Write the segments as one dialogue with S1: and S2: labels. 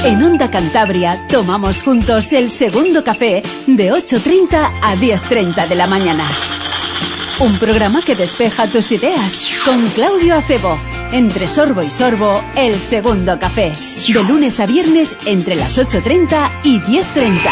S1: En Onda Cantabria tomamos juntos el segundo café de 8:30 a 10:30 de la mañana. Un programa que despeja tus ideas con Claudio Acebo. Entre sorbo y sorbo, el segundo café. De lunes a viernes entre las 8:30 y 10:30.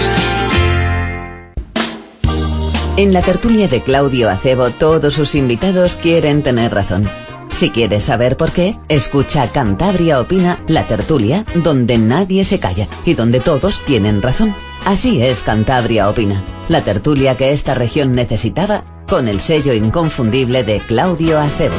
S2: En la tertulia de Claudio Acebo, todos sus invitados quieren tener razón. Si quieres saber por qué, escucha Cantabria Opina, la tertulia, donde nadie se calla y donde todos tienen razón. Así es Cantabria Opina, la tertulia que esta región necesitaba, con el sello inconfundible de Claudio Acebo.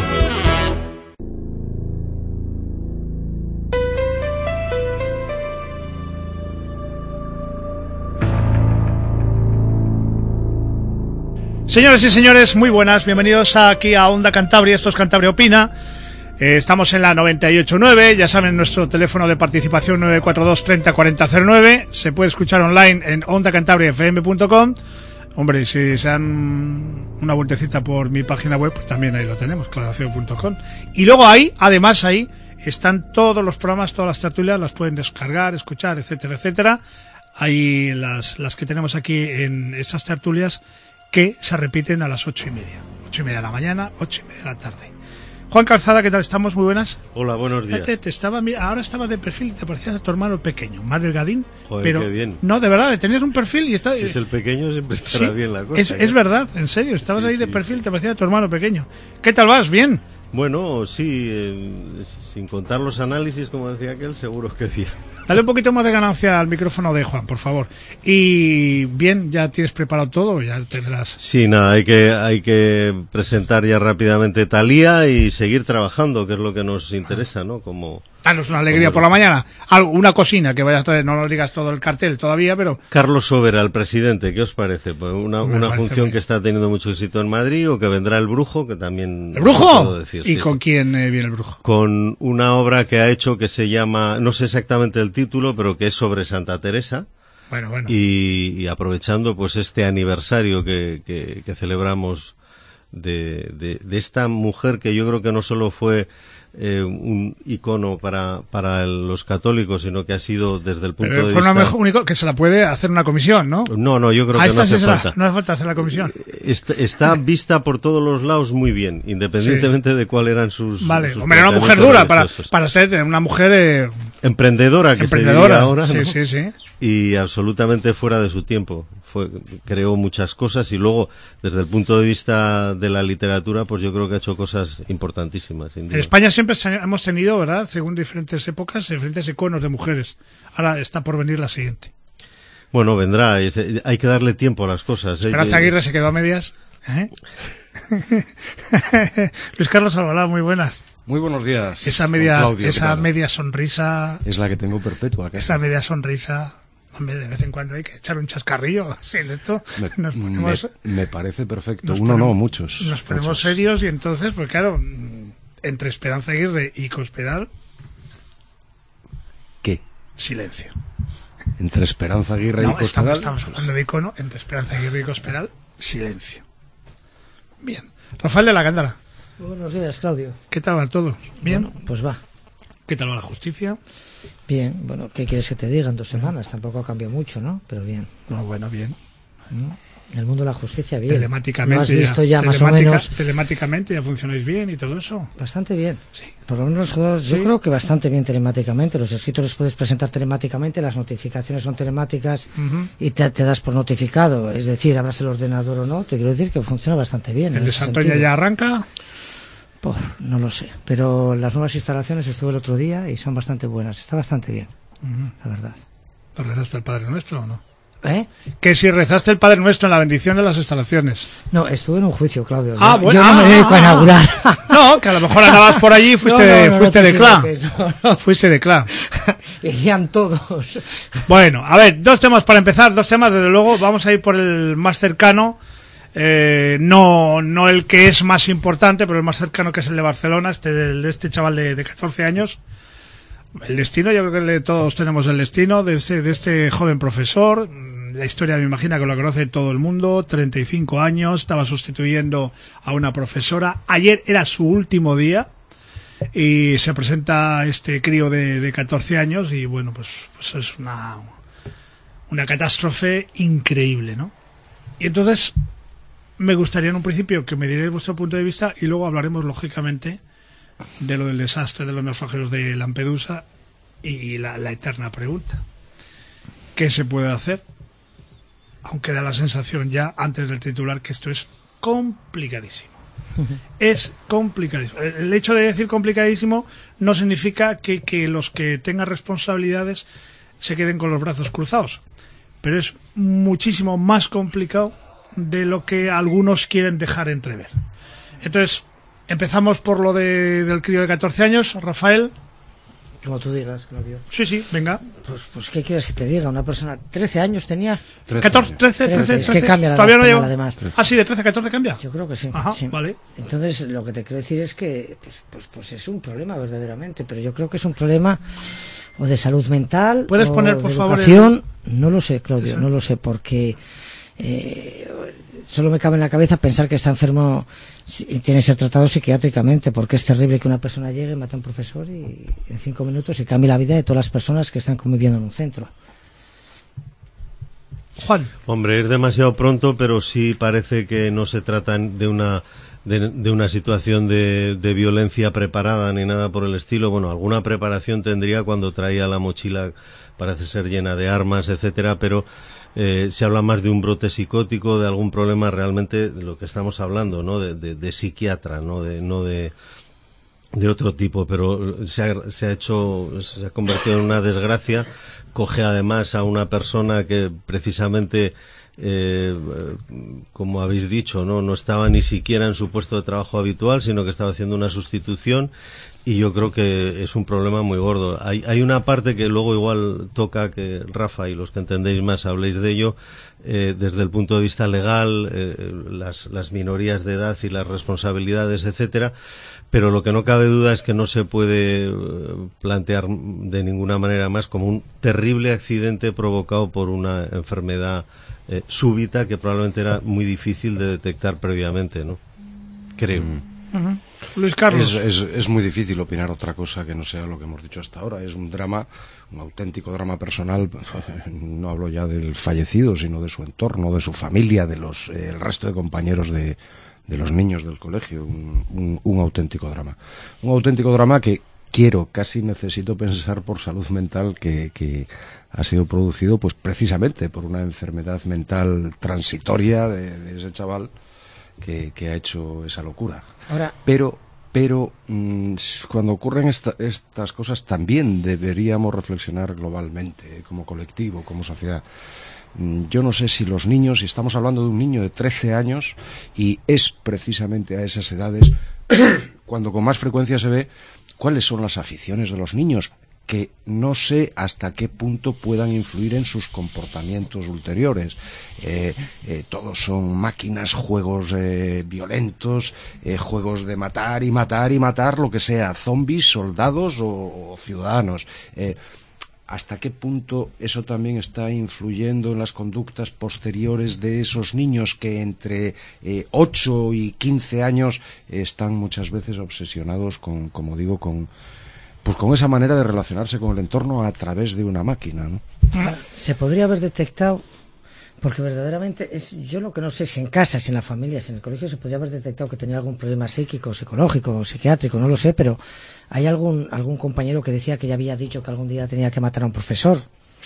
S3: Señoras y señores, muy buenas, bienvenidos aquí a Onda Cantabria, esto es Cantabria Opina. Estamos en la 98.9, ya saben, nuestro teléfono de participación 942 30 40 09, se puede escuchar online en ondacantabriafm.com. Hombre, si se dan una vueltecita por mi página web, pues también ahí lo tenemos, claudiocebo.com. Y luego ahí, además ahí, están todos los programas, todas las tertulias, las pueden descargar, escuchar, etcétera, etcétera. Hay las que tenemos aquí en estas tertulias que se repiten a las 8:30. 8:30 de la mañana, 8:30 de la tarde. Juan Calzada, ¿qué tal estamos? Muy buenas.
S4: Hola, buenos días.
S3: Ahora estabas de perfil, te parecías a tu hermano pequeño, más delgadín.
S4: Joder,
S3: pero
S4: qué bien.
S3: No, de verdad, tenías un perfil y está.
S4: Si es el pequeño siempre estará bien la cosa.
S3: Es verdad, en serio, estabas ahí de perfil, te parecía a tu hermano pequeño. ¿Qué tal vas? ¿Bien?
S4: Bueno, sí, sin contar los análisis, como decía aquel, seguro que bien.
S3: Dale un poquito más de ganancia al micrófono de Juan, por favor. Y bien, ¿ya tienes preparado todo? Ya tendrás.
S4: Sí, nada, hay que presentar ya rápidamente Thalía y seguir trabajando, que es lo que nos interesa, ¿no?
S3: Danos una alegría por la mañana. Una cocina que vayas a traer, no nos digas todo el cartel todavía, pero.
S4: Carlos Sobera, el presidente, ¿qué os parece? Pues una función que está teniendo mucho éxito en Madrid, o que vendrá el Brujo, que también.
S3: ¿El Brujo?
S4: Decir,
S3: ¿Y
S4: sí,
S3: con
S4: sí.
S3: quién viene el Brujo?
S4: Con una obra que ha hecho que se llama, no sé exactamente el título, pero que es sobre Santa Teresa.
S3: Bueno.
S4: Y aprovechando pues este aniversario que celebramos de esta mujer que yo creo que no solo fue un icono para los católicos, sino que ha sido desde el punto de vista...
S3: Pero fue único que se la puede hacer una comisión, ¿no?
S4: No, yo creo que no hace falta.
S3: No hace falta hacer la comisión.
S4: Está vista por todos los lados muy bien, independientemente de cuál eran sus...
S3: Vale,
S4: sus
S3: hombre, era una mujer dura para ser una mujer...
S4: emprendedora, que se diría ahora, ¿no?
S3: Sí.
S4: Y absolutamente fuera de su tiempo. Creó muchas cosas y luego, desde el punto de vista de la literatura, pues yo creo que ha hecho cosas importantísimas. En
S3: España siempre hemos tenido, ¿verdad?, según diferentes épocas, diferentes iconos de mujeres. Ahora está por venir la siguiente.
S4: Bueno, vendrá. Hay que darle tiempo a las cosas.
S3: Esperanza Aguirre se quedó a medias. Luis Carlos Albalá, muy buenas.
S5: Muy buenos días.
S3: Esa media sonrisa.
S5: Es la que tengo perpetua.
S3: Esa media sonrisa. Hombre, de vez en cuando hay que echar un chascarrillo. Sí, esto
S5: me parece perfecto. Muchos.
S3: Nos ponemos serios y entonces, pues claro, entre Esperanza Aguirre y Cospedal.
S5: ¿Qué?
S3: Silencio.
S5: Entre Esperanza Aguirre y Cospedal.
S3: Estamos hablando de icono. Entre Esperanza Aguirre y Cospedal, silencio. Bien. Rafael de la Gándara.
S6: Buenos días, Claudio.
S3: ¿Qué tal va todo? ¿Bien?
S6: Bueno, pues va.
S3: ¿Qué tal va la justicia?
S6: Bien, bueno, ¿qué quieres que te diga en 2 semanas? Tampoco ha cambiado mucho, ¿no? Pero bien.
S3: No, bueno, bien.
S6: En el mundo de la justicia, bien.
S3: Telemáticamente.
S6: ¿No has visto ya más o menos?
S3: Telemáticamente ya funcionáis bien y todo eso.
S6: Bastante bien.
S3: Sí.
S6: Por lo menos yo creo que bastante bien telemáticamente. Los escritos los puedes presentar telemáticamente, las notificaciones son telemáticas y te das por notificado. Es decir, abras el ordenador o no, te quiero decir que funciona bastante bien.
S3: ¿El de Santoña ya arranca?
S6: No lo sé, pero las nuevas instalaciones estuve el otro día y son bastante buenas, está bastante bien, la verdad.
S3: ¿Te rezaste el Padre Nuestro o no? Que si rezaste el Padre Nuestro en la bendición de las instalaciones.
S6: No, estuve en un juicio, Claudio.
S3: Bueno,
S6: yo no me dedico a inaugurar.
S3: No, que a lo mejor andabas por allí y fuiste de CLA. Fuiste de CLA.
S6: Irían todos.
S3: Bueno, a ver, 2 temas para empezar, 2 temas desde luego, vamos a ir por el más cercano. No el que es más importante, pero el más cercano, que es el de Barcelona, este chaval de 14 años. El destino, yo creo que todos tenemos el destino de este joven profesor. La historia me imagino que lo conoce todo el mundo. 35 años, estaba sustituyendo a una profesora. Ayer era su último día y se presenta este crío de 14 años y bueno, pues es una catástrofe increíble, ¿no? Y entonces me gustaría en un principio que me dierais vuestro punto de vista y luego hablaremos lógicamente de lo del desastre de los naufragios de Lampedusa y la eterna pregunta: ¿qué se puede hacer? Aunque da la sensación ya antes del titular que esto es complicadísimo. Es complicadísimo. El hecho de decir complicadísimo no significa que los que tengan responsabilidades se queden con los brazos cruzados, pero es muchísimo más complicado de lo que algunos quieren dejar entrever. Entonces, empezamos por lo del crío de 14 años, Rafael.
S6: Como tú digas, Claudio.
S3: Sí, venga.
S6: Pues ¿qué quieres que te diga? Una persona, 13 años tenía.
S3: 13.
S6: Es que cambia la
S3: Todavía no llevo.
S6: Además.
S3: Ah, sí, de 13 a 14 cambia.
S6: Yo creo que sí.
S3: Ajá,
S6: sí.
S3: Vale.
S6: Entonces, lo que te quiero decir es que pues es un problema verdaderamente, pero yo creo que es un problema o de salud mental,
S3: ¿puedes
S6: o
S3: poner,
S6: de
S3: por favor,
S6: educación. No lo sé, Claudio,
S3: sí.
S6: No lo sé, porque solo me cabe en la cabeza pensar que está enfermo y tiene que ser tratado psiquiátricamente, porque es terrible que una persona llegue, mate a un profesor y en 5 minutos y cambie la vida de todas las personas que están conviviendo en un centro.
S3: Juan.
S4: Hombre, es demasiado pronto, pero sí parece que no se trata de una situación de violencia preparada ni nada por el estilo. Bueno, alguna preparación tendría cuando traía la mochila, parece ser llena de armas, etcétera, pero se habla más de un brote psicótico, de algún problema realmente de lo que estamos hablando, ¿no? De psiquiatra, no de otro tipo, pero se ha convertido en una desgracia. Coge además a una persona que precisamente, como habéis dicho, no estaba ni siquiera en su puesto de trabajo habitual, sino que estaba haciendo una sustitución, y yo creo que es un problema muy gordo. Hay una parte que luego igual toca que Rafa y los que entendéis más habléis de ello, desde el punto de vista legal, las minorías de edad y las responsabilidades, etcétera. Pero lo que no cabe duda es que no se puede plantear de ninguna manera más como un terrible accidente provocado por una enfermedad súbita que probablemente era muy difícil de detectar previamente, ¿no? Creo.
S3: Uh-huh. Luis Carlos.
S5: Es muy difícil opinar otra cosa que no sea lo que hemos dicho hasta ahora. Es un drama, un auténtico drama personal. No hablo ya del fallecido, sino de su entorno, de su familia, de el resto de compañeros de los niños del colegio. Un auténtico drama. Un auténtico drama que casi necesito pensar por salud mental que ha sido producido pues precisamente por una enfermedad mental transitoria de ese chaval que ha hecho esa locura.
S6: Ahora,
S5: pero cuando ocurren estas cosas también deberíamos reflexionar globalmente, como colectivo, como sociedad. Yo no sé si los niños, si estamos hablando de un niño de 13 años, y es precisamente a esas edades cuando con más frecuencia se ve cuáles son las aficiones de los niños, que no sé hasta qué punto puedan influir en sus comportamientos ulteriores. Todos son máquinas, juegos violentos, juegos de matar y matar y matar, lo que sea, zombies, soldados o ciudadanos. ¿Hasta qué punto eso también está influyendo en las conductas posteriores de esos niños que entre 8 y 15 años están muchas veces obsesionados con, como digo, con esa manera de relacionarse con el entorno a través de una máquina, ¿no?
S6: Se podría haber detectado, porque verdaderamente yo lo que no sé si en casa, si en la familia, si en el colegio se podría haber detectado que tenía algún problema psíquico, psicológico, psiquiátrico, no lo sé, pero hay algún compañero que decía que ya había dicho que algún día tenía que matar a un profesor.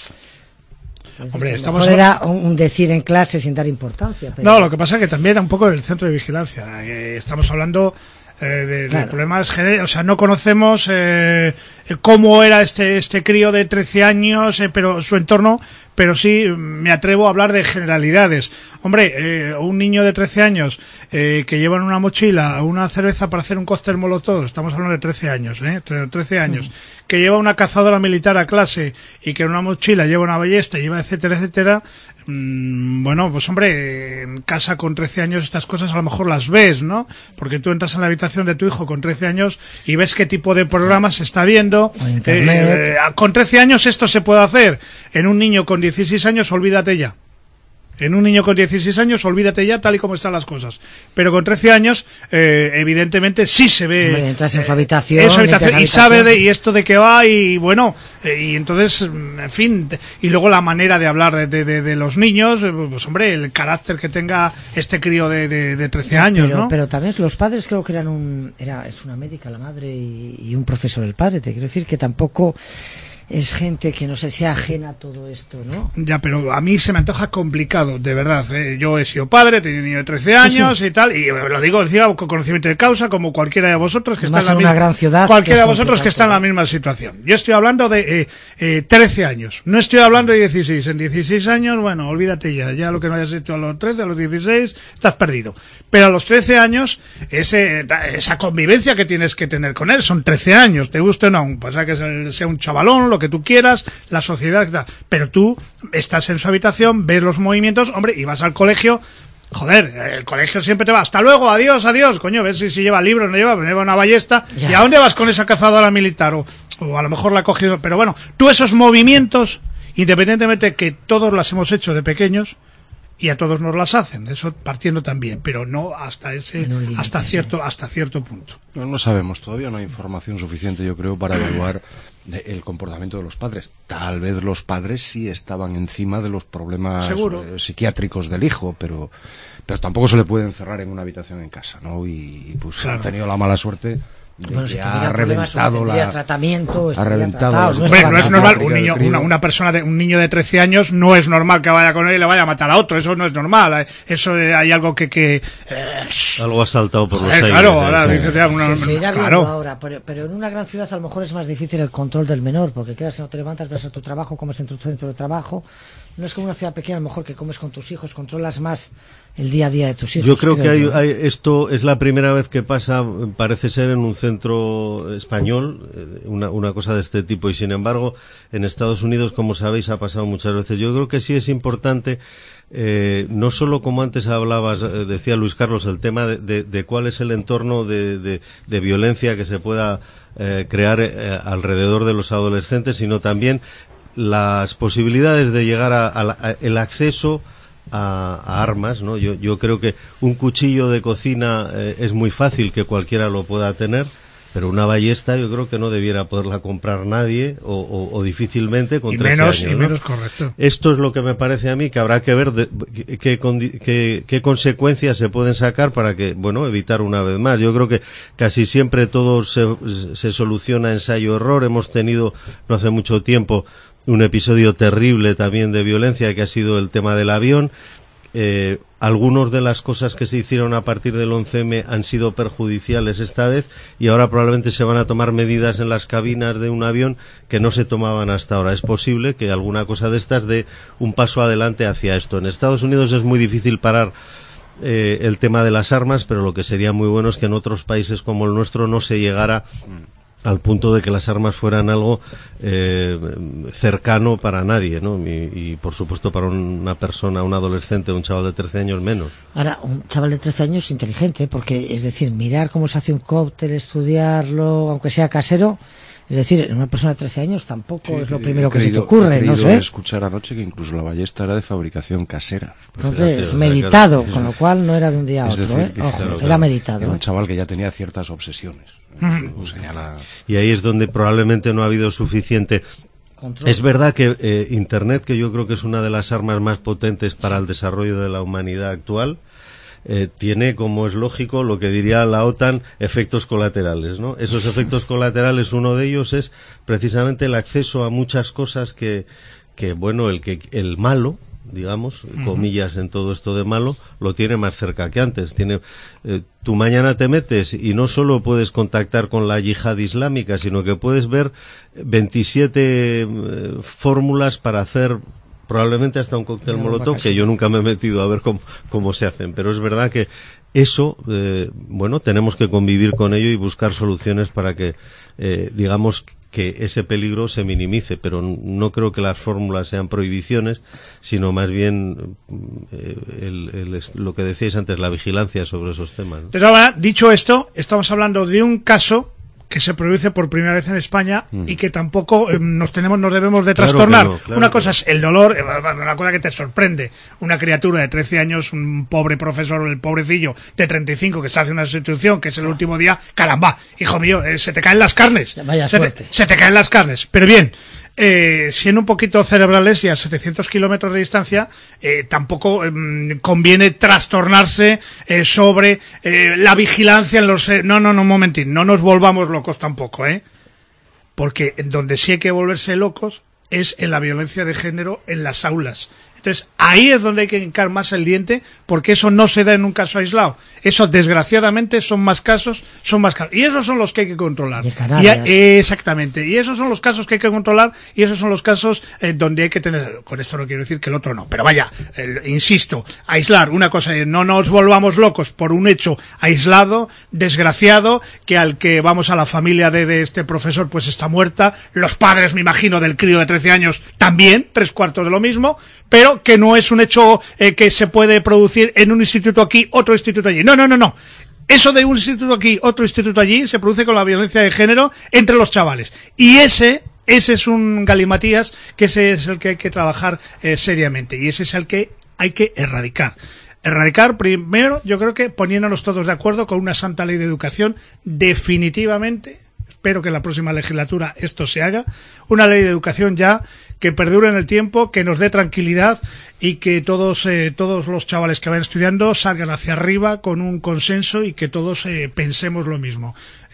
S3: Hombre,
S6: era un decir en clase sin dar importancia. Pero...
S3: No, lo que pasa es que también era un poco el centro de vigilancia. Estamos hablando de problemas generales, o sea, no conocemos cómo era este crío de 13 años, pero su entorno, pero sí me atrevo a hablar de generalidades. Hombre, un niño de 13 años que lleva en una mochila una cerveza para hacer un cóctel molotov, estamos hablando de 13 años, 13 años, que lleva una cazadora militar a clase y que en una mochila lleva una ballesta, lleva etcétera, etcétera. Bueno, pues hombre, en casa con 13 años estas cosas a lo mejor las ves, ¿no? Porque tú entras en la habitación de tu hijo con 13 años y ves qué tipo de programas se está viendo. Con 13 años esto se puede hacer. En un niño con 16 años, olvídate ya. En un niño con 16 años, olvídate ya tal y como están las cosas. Pero con 13 años, evidentemente sí se ve...
S6: Hombre, entras en su habitación,
S3: y sabe y esto de qué va, y bueno, y entonces, en fin, y luego la manera de hablar de los niños, pues hombre, el carácter que tenga este crío de 13 años, ¿no?
S6: Pero también los padres creo que es una médica la madre y un profesor el padre, te quiero decir que tampoco es gente que no sé, sea ajena a todo esto, ¿no?
S3: Ya, pero a mí se me antoja complicado, de verdad, ¿eh? Yo he sido padre, he tenido un niño de 13 años y tal, y lo digo con conocimiento de causa, como cualquiera de vosotros que está en la misma,
S6: gran ciudad,
S3: cualquiera de vosotros que está en la misma situación. Yo estoy hablando de 13 años, no estoy hablando de 16. En 16 años, bueno, olvídate ya lo que no hayas hecho a los 13, a los 16, estás perdido. Pero a los 13 años, esa convivencia que tienes que tener con él, son 13 años, te guste o no, pasa que sea un chavalón, lo que tú quieras, la sociedad, pero tú estás en su habitación, ves los movimientos, hombre, y vas al colegio, joder, el colegio siempre te va, hasta luego, adiós, coño, ves si lleva libros, no lleva una ballesta, ya. ¿Y a dónde vas con esa cazadora militar? O a lo mejor la ha cogido, pero bueno, tú esos movimientos, independientemente que todos las hemos hecho de pequeños, y a todos nos las hacen, eso partiendo también, pero no hasta hasta cierto punto.
S5: No sabemos, todavía no hay información suficiente, yo creo, para evaluar el comportamiento de los padres. Tal vez los padres sí estaban encima de los problemas psiquiátricos del hijo, pero tampoco se le puede encerrar en una habitación en casa, ¿no? Y pues claro, ha tenido la mala suerte de que ha reventado
S6: tratamiento,
S5: ha reventado
S3: no es normal, un niño de 13 años no es normal que vaya con él y le vaya a matar a otro, eso no es normal, eso hay algo que
S4: algo ha saltado por los aires.
S6: Claro, ahora dices ya claro. Ahora, pero en una gran ciudad a lo mejor es más difícil el control del menor, porque quieras si no te levantas, vas a tu trabajo, comes en tu centro de trabajo. No es como una ciudad pequeña, a lo mejor que comes con tus hijos, controlas más el día a día de tus hijos.
S4: Yo creo que esto es la primera vez que pasa, parece ser, en un centro español, una cosa de este tipo, y sin embargo, en Estados Unidos, como sabéis, ha pasado muchas veces. Yo creo que sí es importante, no solo como antes hablabas, decía Luis Carlos, el tema de cuál es el entorno de violencia que se pueda crear alrededor de los adolescentes, sino también las posibilidades de llegar a el acceso a armas, ¿no? Yo creo que un cuchillo de cocina es muy fácil que cualquiera lo pueda tener, pero una ballesta yo creo que no debiera poderla comprar nadie o difícilmente con 13 años, ¿no?
S3: Y menos, correcto.
S4: Esto es lo que me parece a mí que habrá que ver qué consecuencias se pueden sacar para que, bueno, evitar una vez más. Yo creo que casi siempre todo se soluciona ensayo-error. Hemos tenido no hace mucho tiempo un episodio terrible también de violencia que ha sido el tema del avión. Algunas de las cosas que se hicieron a partir del 11M han sido perjudiciales esta vez y ahora probablemente se van a tomar medidas en las cabinas de un avión que no se tomaban hasta ahora. Es posible que alguna cosa de estas dé un paso adelante hacia esto. En Estados Unidos es muy difícil parar el tema de las armas, pero lo que sería muy bueno es que en otros países como el nuestro no se llegara al punto de que las armas fueran algo cercano para nadie, ¿no? Y por supuesto para una persona, un adolescente, un chaval de 13 años menos.
S6: Ahora, un chaval de 13 años es inteligente, porque, es decir, mirar cómo se hace un cóctel, estudiarlo, aunque sea casero, es decir, en una persona de 13 años tampoco es lo primero que se te ocurre, no sé.
S5: Escuchar anoche que incluso la ballesta era de fabricación casera.
S6: Entonces, meditado, con lo cual no era de un día a otro, decir, Ojo, era meditado.
S5: Era un chaval que ya tenía ciertas obsesiones.
S4: Y ahí es donde probablemente no ha habido suficiente control. Es verdad que Internet, que yo creo que es una de las armas más potentes para el desarrollo de la humanidad actual, tiene, como es lógico, lo que diría la OTAN, efectos colaterales, ¿no? Esos efectos colaterales, uno de ellos es precisamente el acceso a muchas cosas que bueno, el malo, digamos, comillas en todo esto de malo, lo tiene más cerca que antes. Tú mañana te metes y no solo puedes contactar con la yihad islámica, sino que puedes ver 27 fórmulas para hacer probablemente hasta un cóctel molotov, que yo nunca me he metido a ver cómo se hacen, pero es verdad que eso, bueno, tenemos que convivir con ello y buscar soluciones para que, digamos, que ese peligro se minimice, pero no creo que las fórmulas sean prohibiciones, sino más bien lo que decíais antes, la vigilancia sobre esos temas, ¿no?
S3: Pero ahora, dicho esto, estamos hablando de un caso que se produce por primera vez en España y que tampoco nos debemos de trastornar.
S4: Claro
S3: una cosa es el dolor, una cosa que te sorprende. Una criatura de 13 años, un pobre profesor, el pobrecillo de 35 que se hace una sustitución, que es el último día, caramba, hijo mío, se te caen las carnes.
S6: Vaya suerte.
S3: Se te caen las carnes. Pero bien, siendo un poquito cerebrales y a 700 kilómetros de distancia, tampoco conviene trastornarse sobre la vigilancia en los... No, un momentín, no nos volvamos locos tampoco, porque donde sí hay que volverse locos es en la violencia de género en las aulas. Entonces, ahí es donde hay que hincar más el diente, porque eso no se da en un caso aislado. Eso, desgraciadamente, son más casos. Y esos son los que hay que controlar. Exactamente. Y esos son los casos que hay que controlar, y esos son los casos donde hay que tener... Con esto no quiero decir que el otro no. Pero vaya, insisto, aislar una cosa, no nos volvamos locos por un hecho aislado, desgraciado, que al que vamos a la familia de este profesor, pues está muerta. Los padres, me imagino, del crío de 13 años también, 3/4 de lo mismo, pero que no es un hecho que se puede producir en un instituto aquí, otro instituto allí. No. Eso de un instituto aquí, otro instituto allí, se produce con la violencia de género entre los chavales. Y ese es un galimatías, que ese es el que hay que trabajar seriamente. Y ese es el que hay que erradicar. Erradicar primero, yo creo que poniéndonos todos de acuerdo con una santa ley de educación, definitivamente. Espero que en la próxima legislatura esto se haga. Una ley de educación ya que perdure en el tiempo, que nos dé tranquilidad y que todos los chavales que vayan estudiando salgan hacia arriba con un consenso y que todos pensemos lo mismo.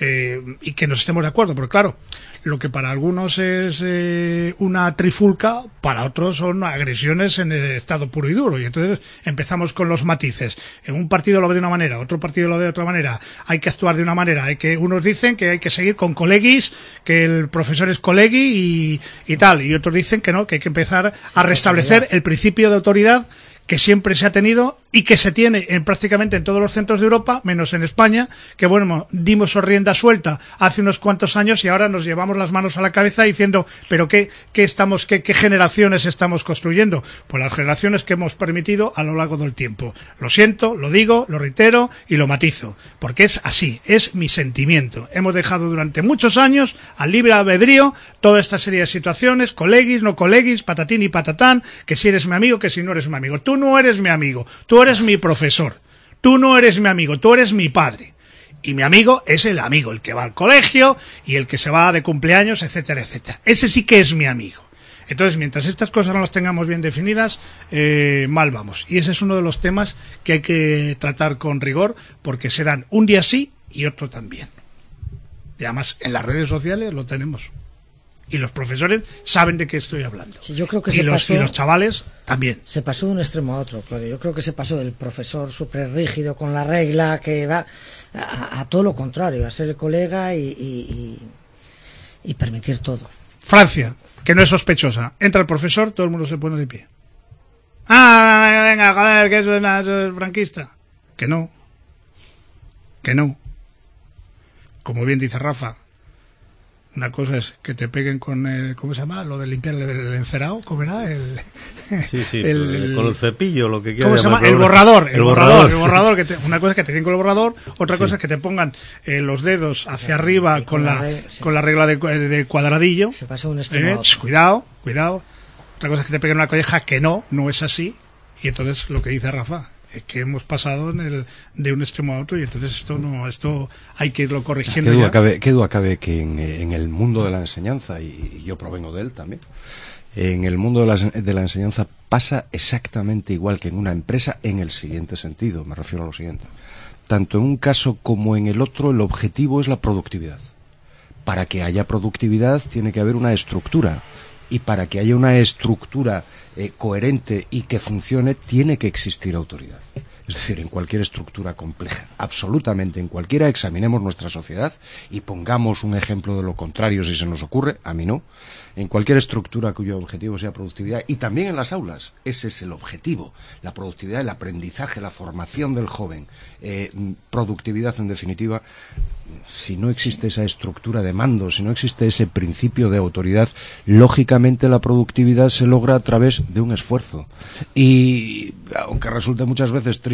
S3: Y que nos estemos de acuerdo, porque claro, lo que para algunos es una trifulca, para otros son agresiones en el estado puro y duro. Y entonces empezamos con los matices. En un partido lo ve de una manera, otro partido lo ve de otra manera. Hay que actuar de una manera. Unos dicen que hay que seguir con colegis, que el profesor es colegi y tal. Y otros dicen que no, que hay que empezar a restablecer el principio de autoridad que siempre se ha tenido y que se tiene prácticamente en todos los centros de Europa, menos en España, que bueno, dimos rienda suelta hace unos cuantos años y ahora nos llevamos las manos a la cabeza diciendo, pero ¿qué generaciones estamos construyendo? Pues las generaciones que hemos permitido a lo largo del tiempo. Lo siento, lo digo, lo reitero y lo matizo, porque es así, es mi sentimiento. Hemos dejado durante muchos años al libre albedrío toda esta serie de situaciones, colegis, no colegis, patatín y patatán, que si eres mi amigo, que si no eres mi amigo. Tú no eres mi amigo, tú eres mi profesor, tú no eres mi amigo, tú eres mi padre. Y mi amigo es el amigo, el que va al colegio y el que se va de cumpleaños, etcétera, etcétera. Ese sí que es mi amigo. Entonces, mientras estas cosas no las tengamos bien definidas, mal vamos. Y ese es uno de los temas que hay que tratar con rigor, porque se dan un día sí y otro también. Y además, en las redes sociales lo tenemos. Y los profesores saben de qué estoy hablando.
S6: Sí, yo creo que
S3: y los chavales también.
S6: Se pasó de un extremo a otro, Claudio. Yo creo que se pasó del profesor súper rígido con la regla, que va a todo lo contrario, a ser el colega y permitir todo.
S3: Francia, que no es sospechosa. Entra el profesor, todo el mundo se pone de pie. Venga, joder, que eso es franquista. Que no. Como bien dice Rafa, una cosa es que te peguen con el, ¿cómo se llama? Lo de limpiar el encerado, ¿cómo era?
S4: Con el cepillo, lo que quieras.
S3: ¿Cómo se llama? El borrador. Una cosa es que te den con el borrador, otra cosa es que te pongan los dedos hacia arriba con la regla de cuadradillo.
S6: Se pasa un extremo.
S3: Cuidado. Otra cosa es que te peguen una colleja que no es así. Y entonces lo que dice Rafa, que hemos pasado de un extremo a otro, y entonces esto hay que irlo corrigiendo.
S5: Qué duda cabe que en el mundo de la enseñanza, y yo provengo de él también, en el mundo de la enseñanza pasa exactamente igual que en una empresa, en el siguiente sentido, me refiero a lo siguiente. Tanto en un caso como en el otro, el objetivo es la productividad. Para que haya productividad tiene que haber una estructura, y para que haya una estructura coherente y que funcione, tiene que existir autoridad. Es decir, en cualquier estructura compleja, absolutamente en cualquiera, examinemos nuestra sociedad y pongamos un ejemplo de lo contrario si se nos ocurre, a mí no, en cualquier estructura cuyo objetivo sea productividad, y también en las aulas, ese es el objetivo, la productividad, el aprendizaje, la formación del joven, productividad en definitiva. Si no existe esa estructura de mando, si no existe ese principio de autoridad, lógicamente la productividad se logra a través de un esfuerzo. Y aunque resulte muchas veces triste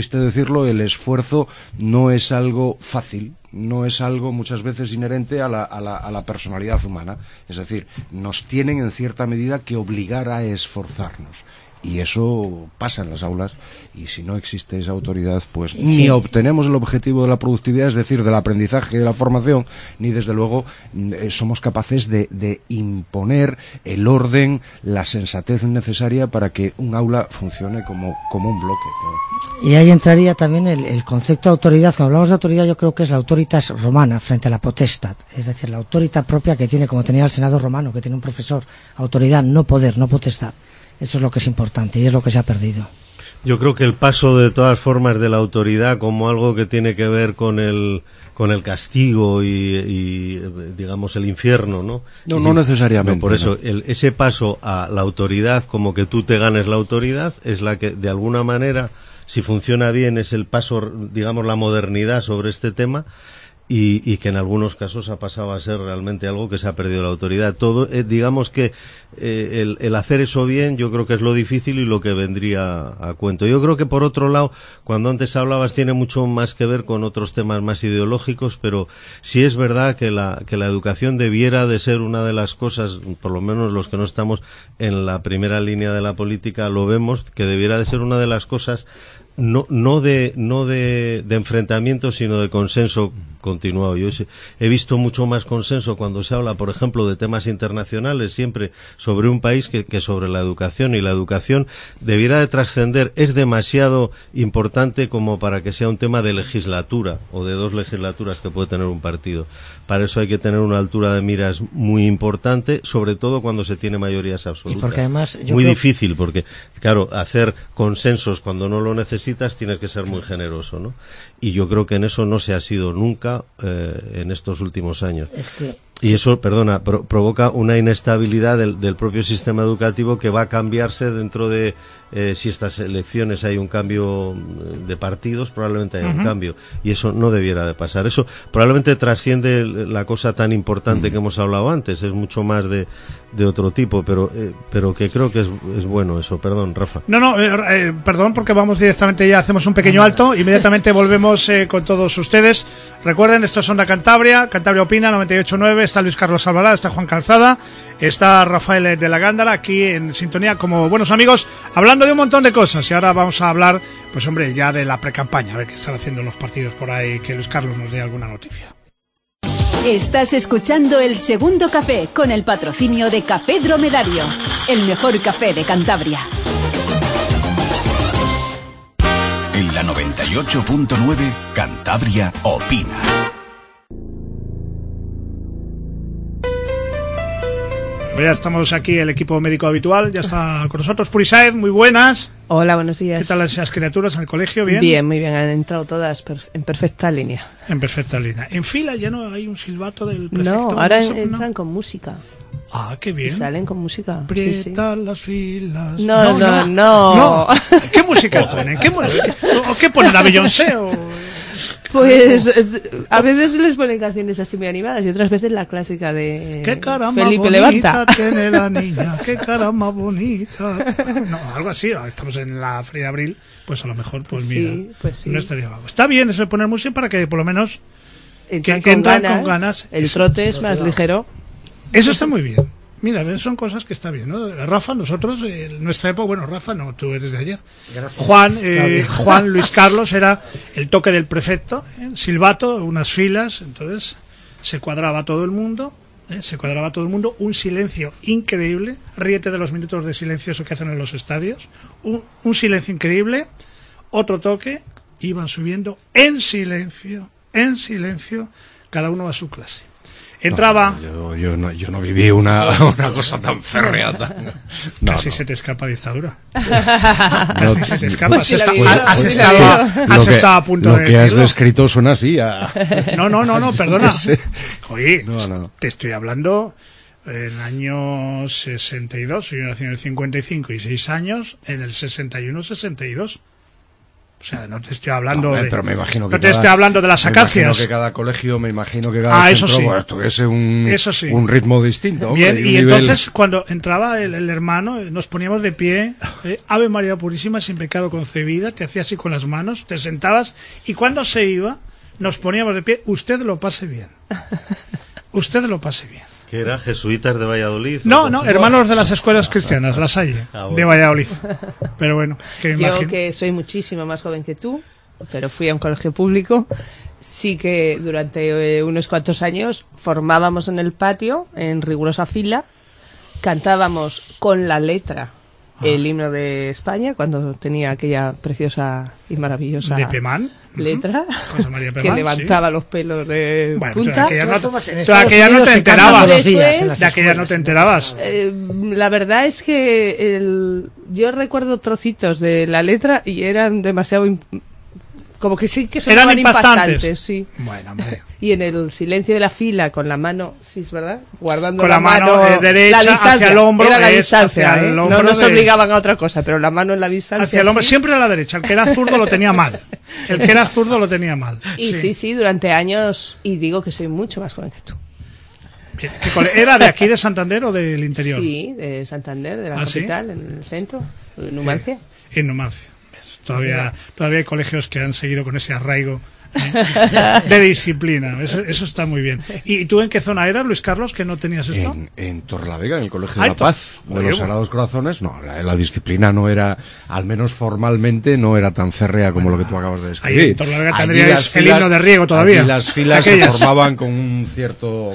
S5: triste decirlo, el esfuerzo no es algo fácil, no es algo muchas veces inherente a la personalidad humana. Es decir, nos tienen en cierta medida que obligar a esforzarnos. Y eso pasa en las aulas, y si no existe esa autoridad, pues ni obtenemos el objetivo de la productividad, es decir, del aprendizaje y de la formación, ni desde luego somos capaces de imponer el orden, la sensatez necesaria para que un aula funcione como un bloque, ¿no?
S6: Y ahí entraría también el concepto de autoridad. Cuando hablamos de autoridad, yo creo que es la autoritas romana frente a la potestat, es decir, la autoridad propia que tiene, como tenía el Senado romano, que tiene un profesor, autoridad, no poder, no potestad. Eso es lo que es importante y es lo que se ha perdido.
S4: Yo creo que el paso de todas formas de la autoridad como algo que tiene que ver con el castigo y digamos el infierno, ¿no?
S5: No necesariamente.
S4: No, por eso ese paso a la autoridad, como que tú te ganes la autoridad, es la que de alguna manera, si funciona bien, es el paso, digamos, la modernidad sobre este tema. Y que en algunos casos ha pasado a ser realmente algo que se ha perdido la autoridad. Todo, digamos que el hacer eso bien, yo creo que es lo difícil y lo que vendría a cuento. Yo creo que por otro lado, cuando antes hablabas, tiene mucho más que ver con otros temas más ideológicos, pero sí es verdad que la educación debiera de ser una de las cosas, por lo menos los que no estamos en la primera línea de la política lo vemos, que debiera de ser una de las cosas no de enfrentamiento, sino de consenso continuado. Yo he visto mucho más consenso cuando se habla, por ejemplo, de temas internacionales, siempre sobre un país que sobre la educación, y la educación debiera de trascender. Es demasiado importante como para que sea un tema de legislatura o de 2 legislaturas que puede tener un partido. Para eso hay que tener una altura de miras muy importante, sobre todo cuando se tiene mayorías absolutas.
S6: Y porque además
S4: muy difícil, porque claro, hacer consensos cuando no lo necesitas tienes que ser muy generoso, ¿no? Y yo creo que en eso no se ha sido nunca en estos últimos años. Y eso, provoca una inestabilidad del propio sistema educativo que va a cambiarse dentro de, si estas elecciones hay un cambio de partidos, probablemente haya un cambio. Y eso no debiera de pasar. Eso probablemente trasciende la cosa tan importante que hemos hablado antes. Es mucho más de otro tipo, pero que creo que es bueno eso. Perdón, Rafa.
S3: No, perdón, porque vamos directamente, ya hacemos un pequeño alto, inmediatamente volvemos con todos ustedes. Recuerden, esto es Onda Cantabria, Cantabria Opina, 98.9, está Luis Carlos Alvará, está Juan Calzada, está Rafael de la Gándara, aquí en sintonía como buenos amigos, hablando de un montón de cosas. Y ahora vamos a hablar, pues hombre, ya de la precampaña, a ver qué están haciendo los partidos por ahí, que Luis Carlos nos dé alguna noticia.
S1: Estás escuchando El Segundo Café con el patrocinio de Café Dromedario, el mejor café de Cantabria.
S7: En la 98.9, Cantabria Opina.
S3: Ya estamos aquí, el equipo médico habitual, ya está con nosotros Purisaed, muy buenas.
S8: Hola, buenos días.
S3: ¿Qué tal esas criaturas en el colegio? ¿Bien?
S8: Bien, muy bien, han entrado todas en perfecta línea.
S3: En perfecta línea. ¿En fila ya no hay un silbato del prefecto?
S8: No, ahora entran con música.
S3: Ah, qué bien.
S8: Y salen con música.
S3: Aprieta las filas.
S8: No.
S3: ¿Qué música ponen? ¿Qué ponen? ¿A Beyoncé o...?
S8: Pues a veces les ponen canciones así muy animadas y otras veces la clásica de
S3: ¿Qué cara más
S8: Felipe
S3: bonita
S8: Levanta
S3: tiene la niña? ¿Qué cara más bonita? No, algo así. Estamos en la Feria de Abril, pues a lo mejor, pues mira, sí. No estaría bajo. Está bien eso de poner música para que por lo menos
S8: entran
S3: con ganas.
S8: El trote es más ligero.
S3: Eso está muy bien. Mira, son cosas que está bien, ¿no? Rafa, nosotros, en nuestra época, bueno, Rafa, no, tú eres de ayer. Gracias. Juan Luis Carlos era el toque del prefecto, silbato, unas filas, entonces se cuadraba todo el mundo, un silencio increíble, ríete de los minutos de silencio, eso que hacen en los estadios, un silencio increíble, otro toque, iban subiendo en silencio, cada uno a su clase. Entraba...
S5: No, yo no viví una cosa tan férrea.
S3: Casi se te escapa dictadura. Casi se te escapa.
S8: Pues
S3: has estado a punto de decirlo.
S5: Lo que has descrito suena así.
S3: No, perdona. Oye,
S5: no.
S3: Te estoy hablando en el año 62, yo nací en el 55 y 6 años, en el 61-62. O sea, no te estoy hablando
S5: pero me imagino que
S3: no te estoy hablando de las acacias.
S5: Me imagino que cada colegio, cada
S3: eso
S5: centro,
S3: sí.
S5: tuviese un ritmo distinto.
S3: Bien,
S5: hombre,
S3: y
S5: un nivel...
S3: entonces cuando entraba el hermano, nos poníamos de pie, Ave María Purísima, sin pecado concebida, te hacía así con las manos, te sentabas, y cuando se iba, nos poníamos de pie, usted lo pase bien. Usted lo pase bien.
S4: ¿Qué era? ¿Jesuitas de Valladolid?
S3: No, hermanos de las escuelas cristianas, La Salle,
S4: bueno.
S3: de Valladolid. Pero bueno,
S8: yo que soy muchísimo más joven que tú, pero fui a un colegio público, sí que durante unos cuantos años formábamos en el patio, en rigurosa fila, cantábamos con la letra el himno de España, cuando tenía aquella preciosa y maravillosa
S3: de Pemán.
S8: letra,
S3: José María Pemán,
S8: que levantaba los pelos de punta.
S3: De aquella no te enterabas. De aquella no te enterabas.
S8: La verdad es que yo recuerdo trocitos de la letra y eran demasiado... como que sí que sonaban impactantes, sí.
S3: Bueno, hombre.
S8: Y en el silencio de la fila, con la mano, sí es verdad, guardando
S3: con la mano derecha
S8: la distancia,
S3: hacia el hombro,
S8: era la distancia,
S3: hacia el
S8: no
S3: hombro
S8: nos obligaban a otra cosa, pero la mano en la distancia.
S3: Hacia el hombro,
S8: sí.
S3: Siempre a la derecha. El que era zurdo lo tenía mal. El que era zurdo lo tenía mal.
S8: Y sí, durante años, y digo que soy mucho más joven que tú.
S3: Bien. ¿Era de aquí de Santander o del interior?
S8: Sí, de Santander, de la capital, ¿sí? En el centro, en Numancia.
S3: En Numancia. Todavía hay colegios que han seguido con ese arraigo de disciplina. Eso está muy bien. ¿Y tú en qué zona eras, Luis Carlos, que no tenías esto?
S5: En Torrelavega, en el Colegio de la Paz de los Sagrados Corazones. No, la disciplina no era, al menos formalmente, no era tan férrea como lo que tú acabas de describir.
S3: Ahí en Torrelavega tendríais el himno de riego todavía.
S5: Y las filas se formaban con un cierto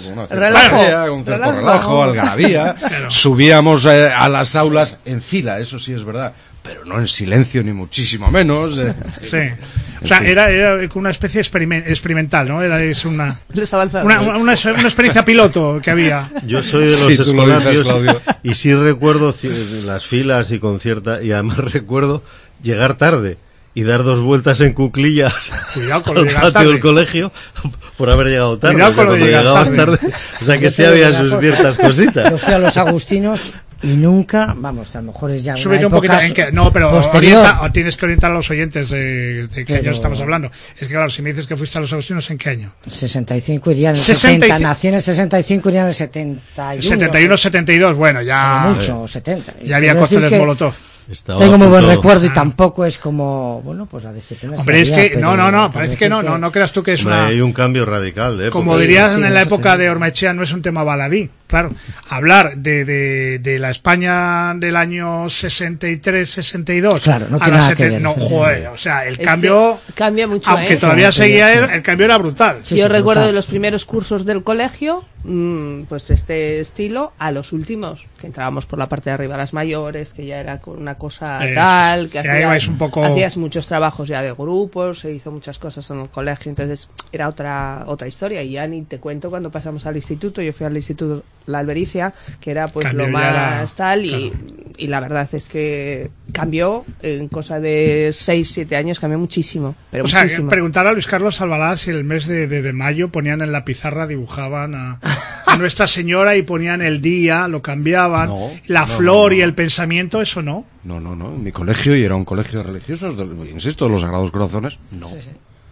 S5: relajo, algarabía. Claro. Subíamos a las aulas en fila, eso sí es verdad, pero no en silencio ni muchísimo menos.
S3: Sí. O sea, era una especie experimental, ¿no? Era una experiencia piloto que había.
S4: Yo soy de los escolarios y sí recuerdo las filas y con cierta, y además recuerdo llegar tarde y dar 2 vueltas en cuclillas al patio del colegio por haber llegado tarde.
S3: Cuidado con lo de llegar tarde.
S4: O sea que sí había sus ciertas cositas.
S6: Yo fui a los Agustinos y nunca, vamos, a lo mejor es ya una
S3: súbete un poquito, pero tienes que orientar a los oyentes de qué año estamos hablando. Es que claro, si me dices que fuiste a los Agustinos, ¿en qué año?
S6: 65 irían en el 70, nací en el 65, irían en el 71.
S3: 71, 72, bueno, ya...
S6: mucho, 70.
S3: Ya había cócteles Molotov.
S6: Tengo muy buen recuerdo y tampoco es como, bueno, pues la disciplina.
S3: Hombre, es que, parece que no creas tú que es una...
S4: Hay un cambio radical,
S3: como dirías en la época de Ormaechea, no es un tema baladí. Claro, hablar de la España del año 63, 62
S6: claro, no tiene nada que ver.
S3: No, joder, o sea, el cambio
S8: cambia mucho,
S3: aunque todavía seguía el cambio era brutal.
S8: Yo recuerdo de los primeros cursos del colegio, pues este estilo, a los últimos, que entrábamos por la parte de arriba, las mayores, que ya era una cosa tal, que hacías muchos trabajos ya de grupos, se hizo muchas cosas en el colegio, entonces era otra historia, y ya ni te cuento cuando pasamos al instituto. Yo fui al instituto La Albericia, que era pues lo más tal, y la verdad es que cambió en cosa de 6-7 años, cambió muchísimo, pero
S3: o sea,
S8: muchísimo.
S3: Preguntar a Luis Carlos Albalá si el mes de mayo ponían en la pizarra, dibujaban a Nuestra Señora y ponían el día, lo cambiaban, flor y el pensamiento, eso no.
S5: No, en mi colegio, y era un colegio religioso, insisto, de los Sagrados Corazones, no.
S6: Sí.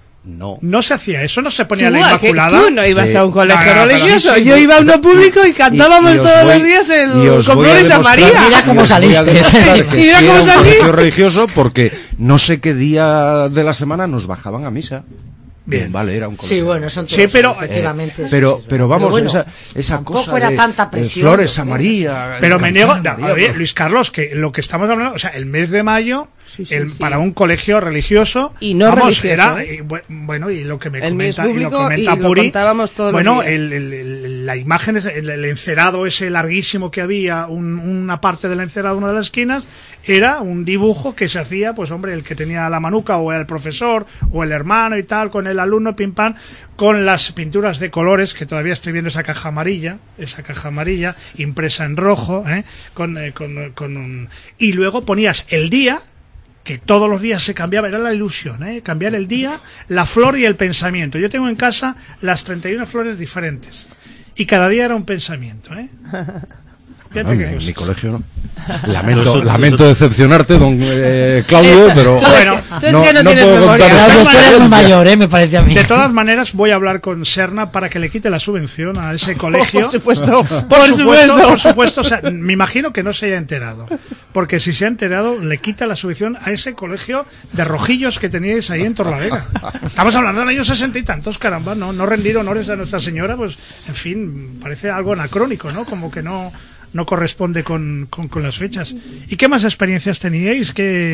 S3: No se hacía eso, no se ponía la Inmaculada.
S8: Tú no ibas a un colegio religioso, yo iba a uno público y cantábamos todos los días con flores a María.
S6: Mira cómo saliste.
S8: Mira cómo
S5: salí. Un colegio religioso porque no sé qué día de la semana nos bajaban a misa. Bien, vale, era un colegio.
S6: Sí, bueno, son todos, efectivamente.
S5: Pero vamos,
S6: bueno,
S5: esa cosa
S6: fuera
S5: de
S6: tanta presión,
S5: flores a María.
S3: Pero me niego, Luis Carlos, que lo que estamos hablando, o sea, el mes de mayo, para un colegio religioso,
S8: y no religioso,
S3: era, bueno, y lo que me comenta
S8: Puri,
S3: bueno, la imagen, el encerado ese larguísimo que había, una parte del encerado, una de las esquinas, era un dibujo que se hacía, pues hombre, el que tenía la manuca, o el profesor, o el hermano y tal, con el alumno, pim pam, con las pinturas de colores, que todavía estoy viendo esa caja amarilla, impresa en rojo, y luego ponías el día, que todos los días se cambiaba, era la ilusión, cambiar el día, la flor y el pensamiento. Yo tengo en casa las 31 flores diferentes, y cada día era un pensamiento,
S5: En mi colegio no. Lamento decepcionarte, don Claudio, pero
S8: bueno, no puedo contar
S6: es mayor, me parece a mí.
S3: De todas maneras, voy a hablar con Serna para que le quite la subvención a ese colegio.
S8: Por supuesto.
S3: Por supuesto. O sea, me imagino que no se haya enterado. Porque si se ha enterado, le quita la subvención a ese colegio de rojillos que teníais ahí en Torlavega. Estamos hablando del año 60 y tantos, caramba, no rendir honores a Nuestra Señora, pues, en fin, parece algo anacrónico, ¿no? Como que no corresponde con las fechas. ¿Y qué más experiencias teníais?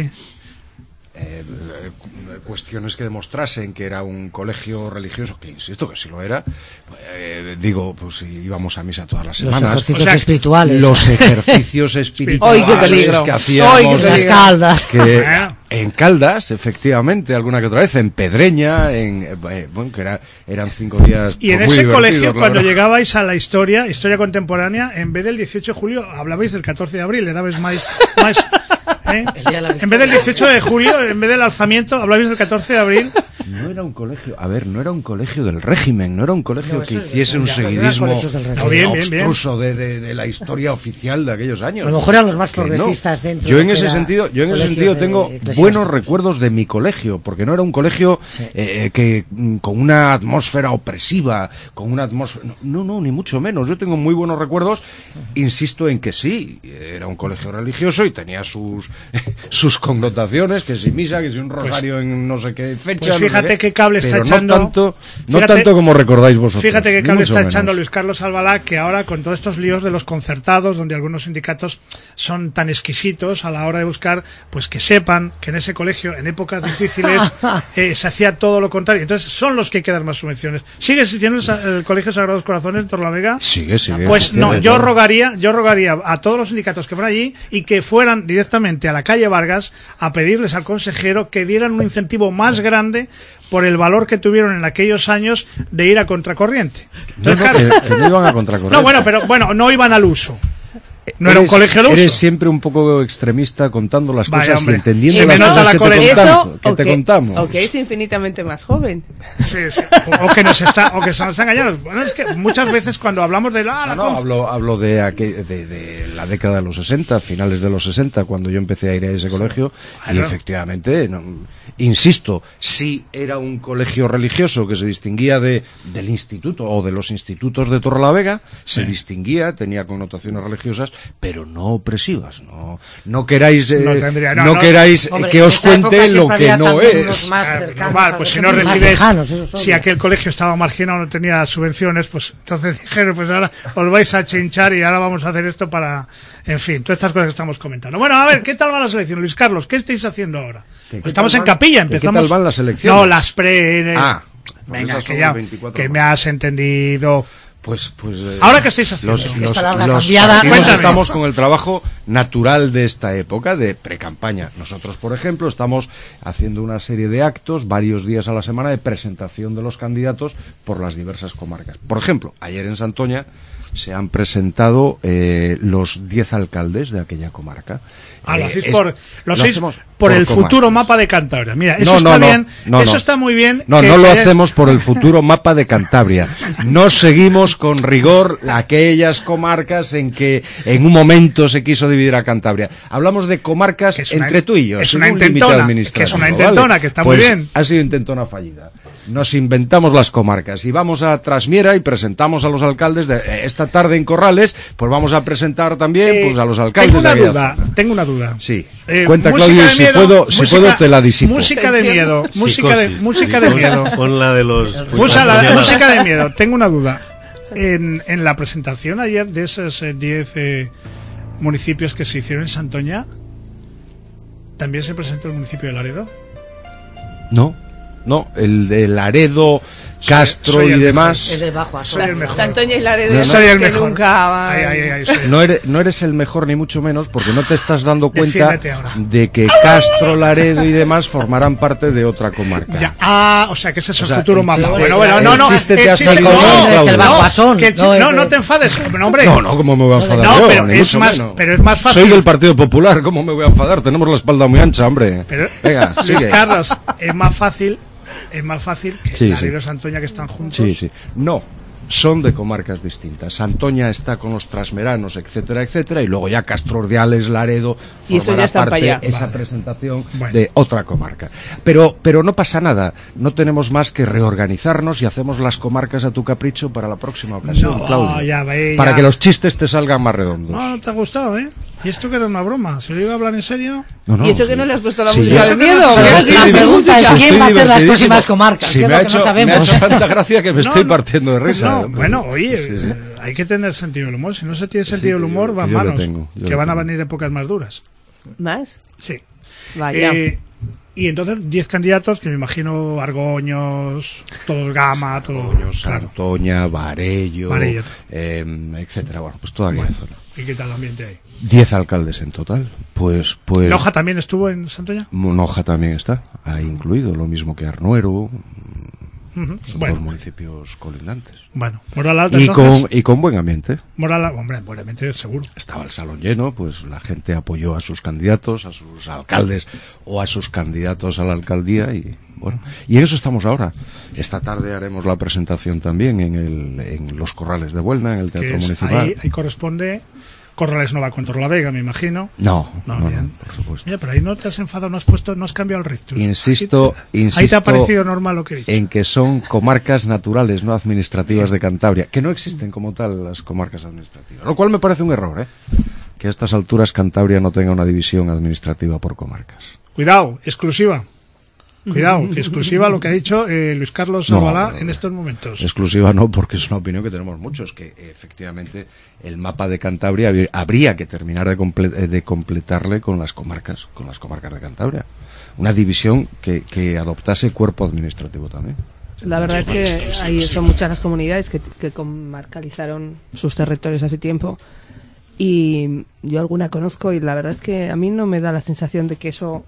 S5: Cuestiones que demostrasen que era un colegio religioso, que insisto que sí lo era, pues íbamos a misa todas las semanas.
S6: Los ejercicios espirituales.
S5: Los ejercicios espirituales.
S8: ¡Ay, qué peligro!
S5: Que hacíamos.
S6: Las Caldas.
S5: En Caldas, efectivamente, alguna que otra vez, en Pedreña, que eran 5 días.
S3: Y en ese colegio, cuando llegabais a la historia contemporánea, en vez del 18 de julio, hablabais del 14 de abril, le dabais más en vez del 18 de julio, en vez del alzamiento, hablabais del 14 de abril.
S5: No era un colegio del régimen, no era un colegio que hiciese un seguidismo obstruso de la historia oficial de aquellos años.
S6: A lo mejor eran los más progresistas dentro.
S5: Yo en ese sentido tengo buenos recuerdos de mi colegio, porque no era un colegio que con una atmósfera opresiva, con una atmósfera... No, ni mucho menos. Yo tengo muy buenos recuerdos, insisto en que sí, era un colegio religioso y tenía sus connotaciones, que si misa, que si un rosario en no sé qué fecha.
S3: Pues fíjate qué cable está echando.
S5: No tanto como recordáis vosotros.
S3: Fíjate qué cable está echando Luis Carlos Albalá, que ahora con todos estos líos de los concertados, donde algunos sindicatos son tan exquisitos a la hora de buscar, pues que sepan que en ese colegio, en épocas difíciles, se hacía todo lo contrario. Entonces son los que hay que dar más subvenciones. ¿Sigue existiendo el Colegio Sagrados Corazones en Torlavega?
S5: Sigue.
S3: Pues no, yo rogaría a todos los sindicatos que fueran allí y que fueran directamente a la calle Vargas a pedirles al consejero que dieran un incentivo más grande por el valor que tuvieron en aquellos años de ir a contracorriente.
S5: Entonces, que no iban a contracorriente.
S3: No, pero no iban al uso. No era un colegio de uso.
S5: Eres siempre un poco extremista contando las cosas
S3: hombre,
S5: y entendiendo
S3: las cosas
S5: que te contamos.
S8: O que es infinitamente más joven.
S3: Sí. O que se nos está engañando. Bueno, es que muchas veces cuando hablamos de
S5: hablo de la década de los 60, finales de los 60, cuando yo empecé a ir a ese colegio, y efectivamente, insisto, sí era un colegio religioso que se distinguía del instituto o de los institutos de Torrelavega, se distinguía, tenía connotaciones religiosas, pero no opresivas. No queráis que os cuente lo que no es.
S3: Pues si no recibes, si aquel colegio estaba marginado, no tenía subvenciones, pues entonces dijeron, pues ahora os vais a chinchar y ahora vamos a hacer esto para, en fin, todas estas cosas que estamos comentando. Bueno, a ver, ¿qué tal va la selección, Luis Carlos? ¿Qué estáis haciendo ahora? Pues estamos en capilla, empezamos.
S5: ¿Qué tal van las elecciones?
S3: No, las pre. Venga, que me has entendido.
S5: Pues
S3: ahora que estáis haciendo
S5: los partidos estamos con el trabajo natural de esta época de precampaña. Nosotros, por ejemplo, estamos haciendo una serie de actos varios días a la semana de presentación de los candidatos por las diversas comarcas. Por ejemplo, ayer en Santoña se han presentado los 10 alcaldes de aquella comarca.
S3: Lo hacéis por el futuro mapa de Cantabria. Mira, eso está bien, eso está muy bien.
S5: No lo hacemos por el futuro mapa de Cantabria. No seguimos con rigor aquellas comarcas en que en un momento se quiso dividir a Cantabria. Hablamos de comarcas entre tú y yo.
S3: Es una intentona, que está muy bien.
S5: Ha sido intentona fallida. Nos inventamos las comarcas y vamos a Trasmiera y presentamos a los alcaldes esta tarde en Corrales, pues vamos a presentar también a los alcaldes
S3: tengo una duda.
S5: Sí. Cuenta, Claudio, si puedo te la disipo.
S3: Música de miedo. Música de miedo.
S4: Pon la de los...
S3: música de miedo. Tengo una duda. En la presentación ayer de esos 10 municipios que se hicieron en Santoña, ¿también se presentó el municipio de Laredo?
S5: No, el de Laredo, Castro y demás.
S6: El de Bajo
S3: soy el mejor.
S8: Santoña y Laredo
S3: soy el
S8: que
S3: mejor.
S8: Nunca
S5: No eres el mejor ni mucho menos, porque no te estás dando cuenta de que Castro, Laredo y demás formarán parte de otra comarca.
S3: O sea que ese es el futuro mapa.
S5: No
S3: te enfades, hombre.
S5: No, ¿cómo me voy a enfadar?
S3: Pero es más fácil.
S5: Soy del Partido Popular, ¿cómo me voy a enfadar? Tenemos la espalda muy ancha, hombre. Venga,
S3: Luis Carlos, es más fácil que Laredo y Santoña, que están juntos.
S5: Sí. No. son de comarcas distintas. Santoña está con los trasmeranos, etcétera, etcétera, y luego ya Castrordiales, Laredo,
S8: y eso ya está
S5: parte esa presentación de otra comarca. Pero no pasa nada, no tenemos más que reorganizarnos y hacemos las comarcas a tu capricho para la próxima ocasión, Claudio. Para que los chistes te salgan más redondos.
S3: No te ha gustado, ¿eh? ¿Y esto que era una broma? ¿Se lo iba a hablar en serio?
S8: No, ¿y eso que no le has puesto la música de miedo?
S6: La pregunta es ¿quién va a hacer las próximas comarcas?
S5: Sí, me ha hecho tanta gracia que me estoy partiendo de risa.
S3: Bueno, oye, hay que tener sentido del humor. Si no se tiene sentido del humor, van manos. Que van a venir épocas más duras.
S8: ¿Más?
S3: Sí.
S8: Vaya.
S3: Y entonces 10 candidatos que me imagino Argoños, todos Gama, todos
S5: Santoña, Varello, etcétera. Bueno, pues toda aquella zona.
S3: ¿Y qué tal el ambiente ahí?
S5: 10 alcaldes en total. Pues
S3: ¿Noja también estuvo en Santoña?
S5: Noja también está, ahí incluido, lo mismo que Arnuero. Son dos municipios colindantes.
S3: Bueno, moral alta
S5: y con buen ambiente.
S3: Buen ambiente seguro.
S5: Estaba el salón lleno, pues la gente apoyó a sus candidatos, a sus alcaldes o a sus candidatos a la alcaldía y bueno, y en eso estamos ahora. Esta tarde haremos la presentación también en los Corrales de Buelna, en el Teatro Municipal.
S3: Ahí corresponde. Corrales no va con Torrelavega, me imagino.
S5: No, por supuesto.
S3: Mira, pero ahí no te has enfadado, no has cambiado el rictus.
S5: Insisto.
S3: Ahí te ha parecido normal lo que he dicho.
S5: En que son comarcas naturales, no administrativas de Cantabria, que no existen como tal las comarcas administrativas. Lo cual me parece un error, que a estas alturas Cantabria no tenga una división administrativa por comarcas.
S3: Cuidado, exclusiva. Cuidado, que exclusiva lo que ha dicho Luis Carlos Zabalá en estos momentos.
S5: Exclusiva no, porque es una opinión que tenemos muchos, que efectivamente el mapa de Cantabria habría que terminar de completarle con las comarcas de Cantabria. Una división que adoptase cuerpo administrativo también.
S8: La verdad es que ahí son muchas las comunidades que comarcalizaron sus territorios hace tiempo. Y yo alguna conozco y la verdad es que a mí no me da la sensación de que eso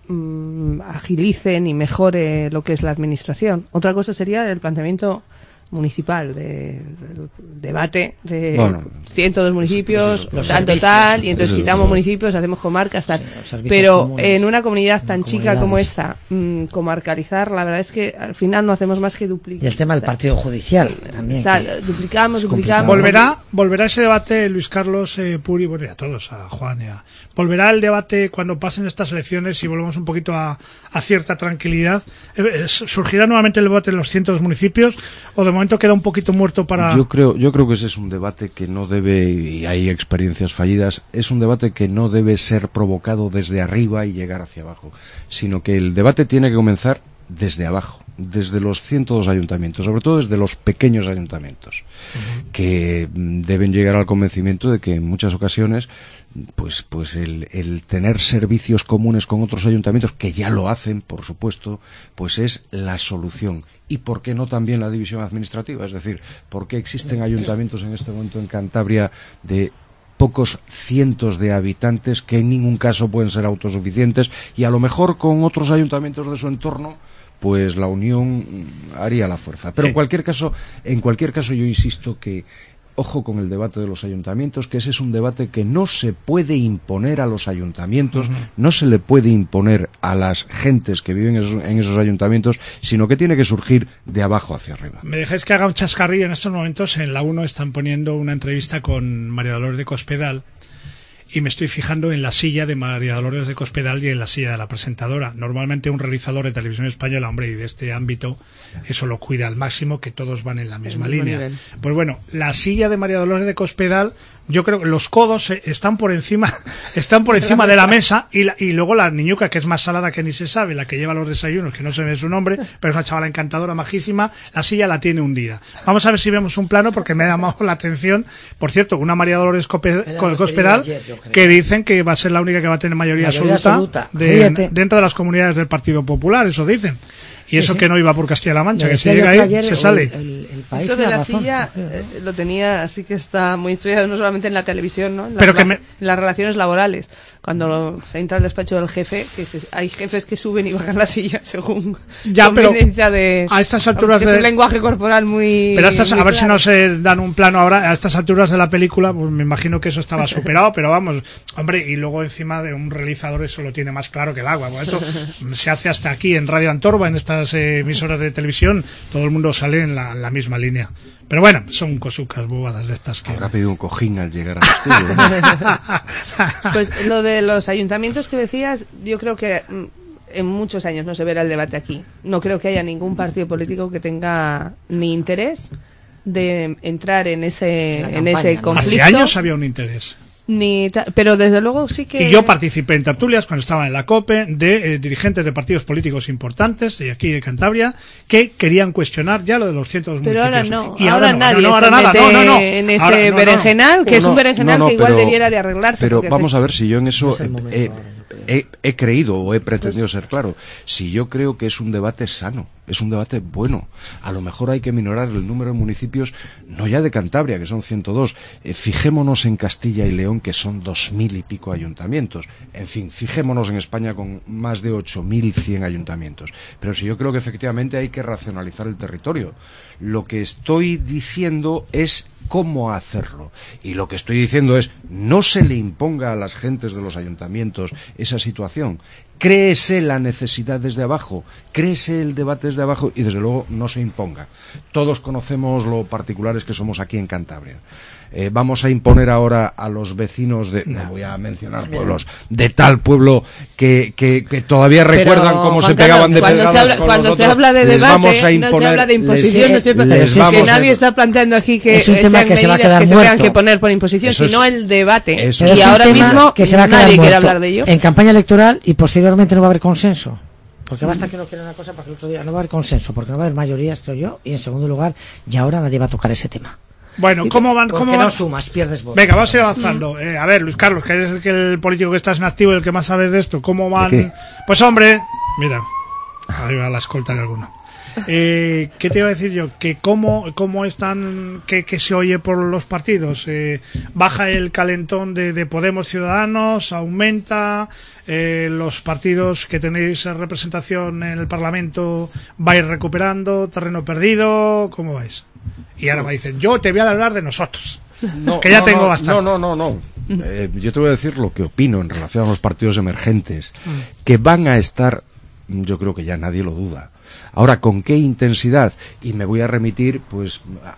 S8: agilice ni mejore lo que es la administración. Otra cosa sería el planteamiento municipal, del debate de 102 municipios, tal, y entonces quitamos municipios, hacemos comarcas, tal. Pero comunes, en una comunidad tan chica como esta, comarcalizar, la verdad es que al final no hacemos más que duplicar.
S6: Y el tema del partido judicial también.
S8: Duplicamos.
S3: Volverá ese debate, Luis Carlos Puri, bueno, y a todos, a Juan y a... Volverá el debate cuando pasen estas elecciones y volvemos un poquito a cierta tranquilidad. ¿Surgirá nuevamente el debate de los 102 municipios o de momento queda un poquito muerto para...?
S5: Yo creo que ese es un debate que no debe, y hay experiencias fallidas, es un debate que no debe ser provocado desde arriba y llegar hacia abajo, sino que el debate tiene que comenzar desde abajo, desde los 102 ayuntamientos, sobre todo desde los pequeños ayuntamientos, que deben llegar al convencimiento de que en muchas ocasiones pues el tener servicios comunes con otros ayuntamientos, que ya lo hacen, por supuesto, pues es la solución. Y por qué no también la división administrativa, es decir, por qué existen ayuntamientos en este momento en Cantabria de pocos cientos de habitantes que en ningún caso pueden ser autosuficientes, y a lo mejor con otros ayuntamientos de su entorno pues la unión haría la fuerza. Pero en cualquier caso yo insisto que ojo con el debate de los ayuntamientos, que ese es un debate que no se puede imponer a los ayuntamientos, no se le puede imponer a las gentes que viven en esos ayuntamientos, sino que tiene que surgir de abajo hacia arriba.
S3: Me dejáis que haga un chascarrillo. En estos momentos en la 1 están poniendo una entrevista con María Dolores de Cospedal, y me estoy fijando en la silla de María Dolores de Cospedal y en la silla de la presentadora. Normalmente un realizador de televisión española, hombre, y de este ámbito, eso lo cuida al máximo, que todos van en la misma línea. Nivel. Pues bueno, la silla de María Dolores de Cospedal, yo creo que los codos están por encima de la mesa, y luego la niñuca, que es más salada que ni se sabe, la que lleva los desayunos, que no se ve su nombre, pero es una chavala encantadora, majísima, la silla la tiene hundida. Vamos a ver si vemos un plano, porque me ha llamado la atención, por cierto, una María Dolores Cospedal, que dicen que va a ser la única que va a tener mayoría absoluta dentro de las comunidades del Partido Popular, eso dicen. Y eso que no iba por Castilla-La Mancha, que si llega ahí, se sale.
S8: El país eso de la silla lo tenía, así que está muy estudiado no solamente en la televisión, ¿no? En las relaciones laborales. Cuando se entra al despacho del jefe, hay jefes que suben y bajan la silla según conveniencia de...
S3: A estas alturas
S8: es un lenguaje corporal muy...
S3: Pero a ver si nos dan un plano ahora, a estas alturas de la película, pues me imagino que eso estaba superado, pero vamos, hombre, y luego encima de un realizador eso lo tiene más claro que el agua. Pues eso se hace hasta aquí en Radio Antorba, en estas otras emisoras de televisión, todo el mundo sale en la misma línea. Pero bueno, son cosucas bobadas de estas que...
S5: Habrá pedido un cojín al llegar al estudio, ¿no?
S8: Pues lo de los ayuntamientos que decías, yo creo que en muchos años no se verá el debate aquí. No creo que haya ningún partido político que tenga ni interés de entrar en ese conflicto.
S3: Hace años había un interés.
S8: Pero desde luego sí que...
S3: Y yo participé en tertulias cuando estaba en la COPE de dirigentes de partidos políticos importantes de aquí de Cantabria que querían cuestionar ya lo de los 102
S8: pero
S3: municipios.
S8: Pero ahora no,
S3: y
S8: ahora nadie se mete en ese berenjenal, que es un berenjenal que igual debiera de arreglarse.
S5: Pero vamos a ver si yo en eso he creído o he pretendido ser claro. Si yo creo que es un debate sano, es un debate bueno. A lo mejor hay que minorar el número de municipios, no ya de Cantabria, que son 102. Fijémonos en Castilla y León, que son 2000 y pico ayuntamientos. En fin, fijémonos en España con más de 8100 ayuntamientos. Pero si yo creo que efectivamente hay que racionalizar el territorio. Lo que estoy diciendo es cómo hacerlo. Y lo que estoy diciendo es, no se le imponga a las gentes de los ayuntamientos esa situación. Créese la necesidad desde abajo, créese el debate desde abajo y desde luego no se imponga. Todos conocemos lo particulares que somos aquí en Cantabria. Vamos a imponer ahora a los vecinos de, no voy a mencionar pueblos, de tal pueblo que todavía recuerdan cómo se pegaban de pedradas con
S8: cuando
S5: los
S8: se habla de debate,
S5: vamos a imponer,
S8: no se habla de imposición, que nadie está planteando aquí que
S6: es un tema que se va a quedar muerto.
S8: Se tengan que poner por imposición, sino el debate.
S6: Y ahora mismo que se va a quedar
S8: nadie quiere
S6: muerto
S8: hablar de ello.
S6: En campaña electoral y posteriormente no va a haber consenso. Porque basta que uno quiera una cosa para que el otro día no va a haber consenso, porque no va a haber mayorías, creo yo, y en segundo lugar, ya ahora nadie va a tocar ese tema.
S3: Bueno, ¿cómo van?
S6: Porque no sumas, pierdes votos.
S3: Venga, vamos a ir avanzando. A ver, Luis Carlos, que eres el político que estás en activo y el que más sabes de esto. ¿Cómo van? Pues hombre, mira, ahí va la escolta de alguno. ¿Qué te iba a decir yo? Que cómo están, que se oye por los partidos. Baja el calentón de Podemos Ciudadanos, aumenta, los partidos que tenéis representación en el Parlamento vais recuperando, terreno perdido, ¿cómo vais? Y ahora me dicen, yo te voy a hablar de nosotros, que ya tengo bastante.
S5: No. Yo te voy a decir lo que opino en relación a los partidos emergentes, que van a estar, yo creo que ya nadie lo duda. Ahora, ¿con qué intensidad? Y me voy a remitir, pues,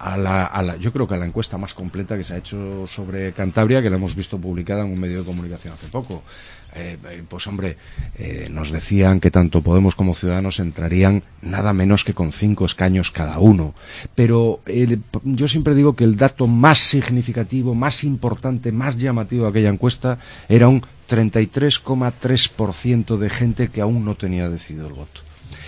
S5: yo creo que a la encuesta más completa que se ha hecho sobre Cantabria, que la hemos visto publicada en un medio de comunicación hace poco. Pues hombre, nos decían que tanto Podemos como Ciudadanos entrarían nada menos que con 5 escaños cada uno. Pero yo siempre digo que el dato más significativo, más importante, más llamativo de aquella encuesta era un 33,3% de gente que aún no tenía decidido el voto.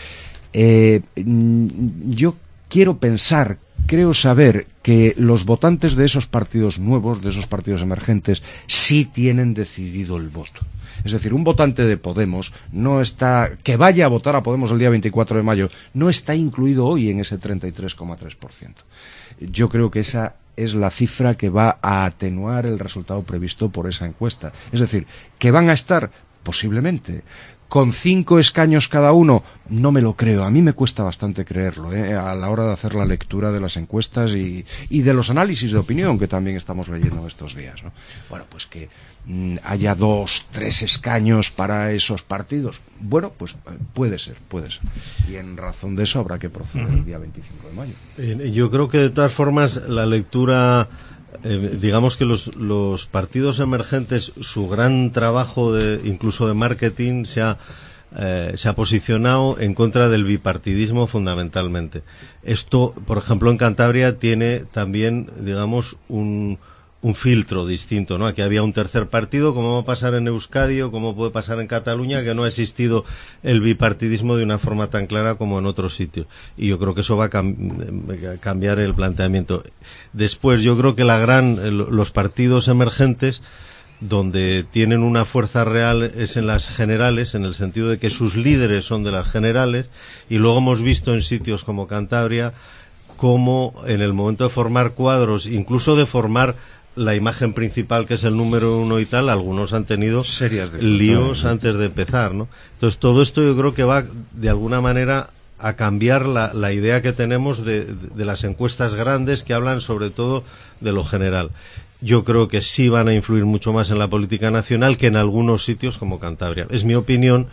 S5: Yo creo saber que los votantes de esos partidos nuevos, de esos partidos emergentes, sí tienen decidido el voto. Es decir, un votante de Podemos que vaya a votar a Podemos el día 24 de mayo, no está incluido hoy en ese 33,3%. Yo creo que esa es la cifra que va a atenuar el resultado previsto por esa encuesta. Es decir, que van a estar, posiblemente, con 5 escaños cada uno, no me lo creo. A mí me cuesta bastante creerlo, a la hora de hacer la lectura de las encuestas y de los análisis de opinión que también estamos leyendo estos días, ¿no? Bueno, pues que haya 2, 3 escaños para esos partidos. Bueno, pues puede ser. Y en razón de eso habrá que proceder el día 25 de mayo.
S4: Yo creo que de todas formas la lectura... digamos que los partidos emergentes, su gran trabajo incluso de marketing se ha posicionado en contra del bipartidismo fundamentalmente. Esto, por ejemplo, en Cantabria tiene también, digamos, un filtro distinto, ¿no? Aquí había un tercer partido, como va a pasar en Euskadi o como puede pasar en Cataluña, que no ha existido el bipartidismo de una forma tan clara como en otros sitios. Y yo creo que eso va a cambiar el planteamiento. Después, yo creo que los partidos emergentes, donde tienen una fuerza real, es en las generales, en el sentido de que sus líderes son de las generales, y luego hemos visto en sitios como Cantabria, como en el momento de formar cuadros, incluso de formar la imagen principal, que es el número 1 y tal, algunos han tenido líos antes de empezar, ¿no? Entonces todo esto yo creo que va de alguna manera a cambiar la idea que tenemos de las encuestas grandes que hablan sobre todo de lo general. Yo creo que sí van a influir mucho más en la política nacional que en algunos sitios como Cantabria. Es mi opinión,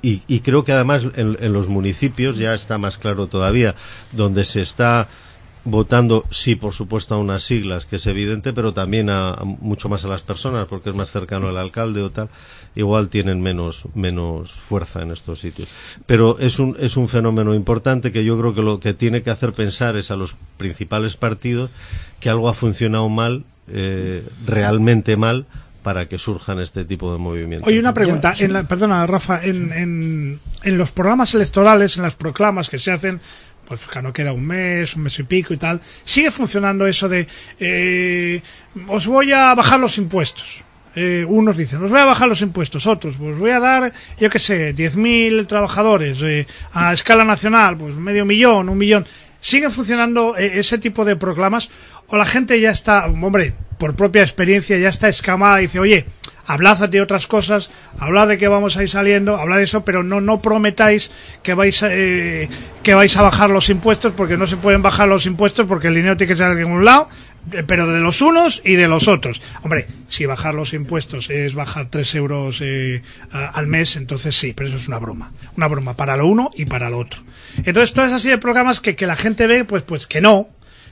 S4: y creo que además en los municipios ya está más claro todavía, donde se está votando, sí, por supuesto, a unas siglas, que es evidente, pero también a mucho más a las personas, porque es más cercano al alcalde o tal, igual tienen menos fuerza en estos sitios. Pero es un fenómeno importante que yo creo que lo que tiene que hacer pensar es a los principales partidos que algo ha funcionado mal, realmente mal, para que surjan este tipo de movimientos.
S3: Oye, una pregunta, perdona, Rafa, en los programas electorales, en las proclamas que se hacen, pues no queda un mes y pico y tal, sigue funcionando eso de os voy a bajar los impuestos. Unos dicen, os voy a bajar los impuestos, otros, pues voy a dar, yo qué sé, 10.000 trabajadores, a escala nacional, pues 500.000, 1 millón. ¿Sigue funcionando ese tipo de proclamas? ¿O la gente ya está, hombre, por propia experiencia, ya está escamada y dice, oye, hablad de otras cosas, hablad de que vamos a ir saliendo, hablad de eso, pero no prometáis que vais a bajar los impuestos, porque no se pueden bajar los impuestos porque el dinero tiene que salir de algún lado, pero de los unos y de los otros. Hombre, si bajar los impuestos es bajar 3 euros al mes, entonces sí, pero eso es una broma para lo uno y para lo otro. Entonces, todas así de programas que la gente ve, pues que no,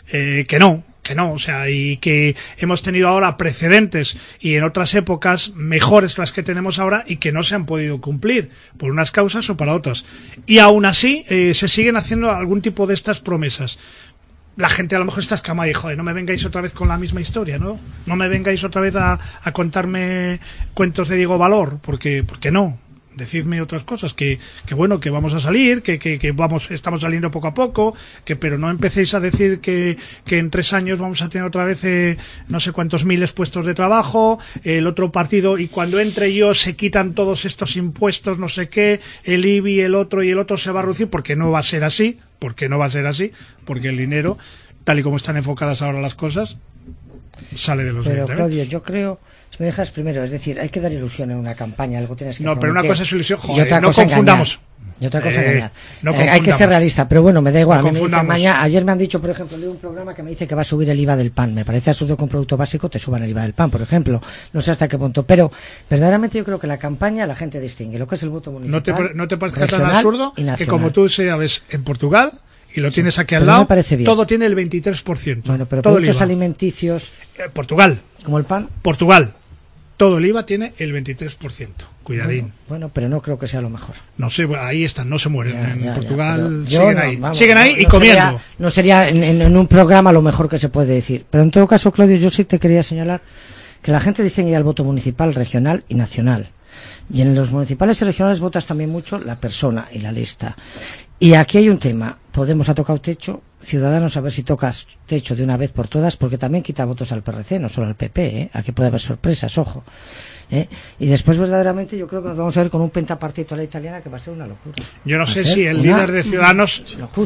S3: o sea, y que hemos tenido ahora precedentes y en otras épocas mejores que las que tenemos ahora y que no se han podido cumplir por unas causas o para otras. Y aún así se siguen haciendo algún tipo de estas promesas. La gente a lo mejor está escamada y, joder, no me vengáis otra vez con la misma historia, ¿no? No me vengáis otra vez a contarme cuentos de Diego Valor, porque no. Decidme otras cosas, que bueno, que vamos a salir, que estamos saliendo poco a poco, pero no empecéis a decir que en 3 años vamos a tener otra vez no sé cuántos miles puestos de trabajo, el otro partido, y cuando entre yo se quitan todos estos impuestos, no sé qué, el IBI, el otro se va a reducir, porque no va a ser así, porque el dinero, tal y como están enfocadas ahora las cosas, sale de los
S6: Pero Claudio, yo creo, si me dejas primero, es decir, hay que dar ilusión en una campaña, algo tienes que prometer.
S3: Pero una cosa es ilusión,
S6: joder, y otra cosa confundamos. Y otra cosa engañar. Hay que ser realista, pero bueno, me da igual. A mí me dicen, ayer me han dicho, por ejemplo, de un programa que me dice que va a subir el IVA del pan. Me parece absurdo que un producto básico te suban el IVA del pan, por ejemplo. No sé hasta qué punto, pero verdaderamente yo creo que la campaña la gente distingue lo que es el voto municipal.
S3: ¿No te parece tan absurdo que, como tú sabes, en Portugal, y lo tienes aquí al lado, todo tiene el 23%?
S6: Bueno, pero productos alimenticios...
S3: Portugal.
S6: ¿Como el pan?
S3: Portugal. Todo el IVA tiene el 23%. Cuidadín.
S6: Bueno, pero no creo que sea lo mejor.
S3: No sé, ahí están, no se mueren. En Portugal siguen ahí y comiendo.
S6: No sería en un programa lo mejor que se puede decir. Pero en todo caso, Claudio, yo sí te quería señalar que la gente distingue el voto municipal, regional y nacional. Y en los municipales y regionales votas también mucho la persona y la lista. Y aquí hay un tema. Podemos ha tocado techo, Ciudadanos a ver si tocas techo de una vez por todas, porque también quita votos al PRC, no solo al PP, Aquí puede haber sorpresas, ojo. Y después verdaderamente yo creo que nos vamos a ver con un pentapartito a la italiana que va a ser una locura.
S3: Yo no sé si el líder de Ciudadanos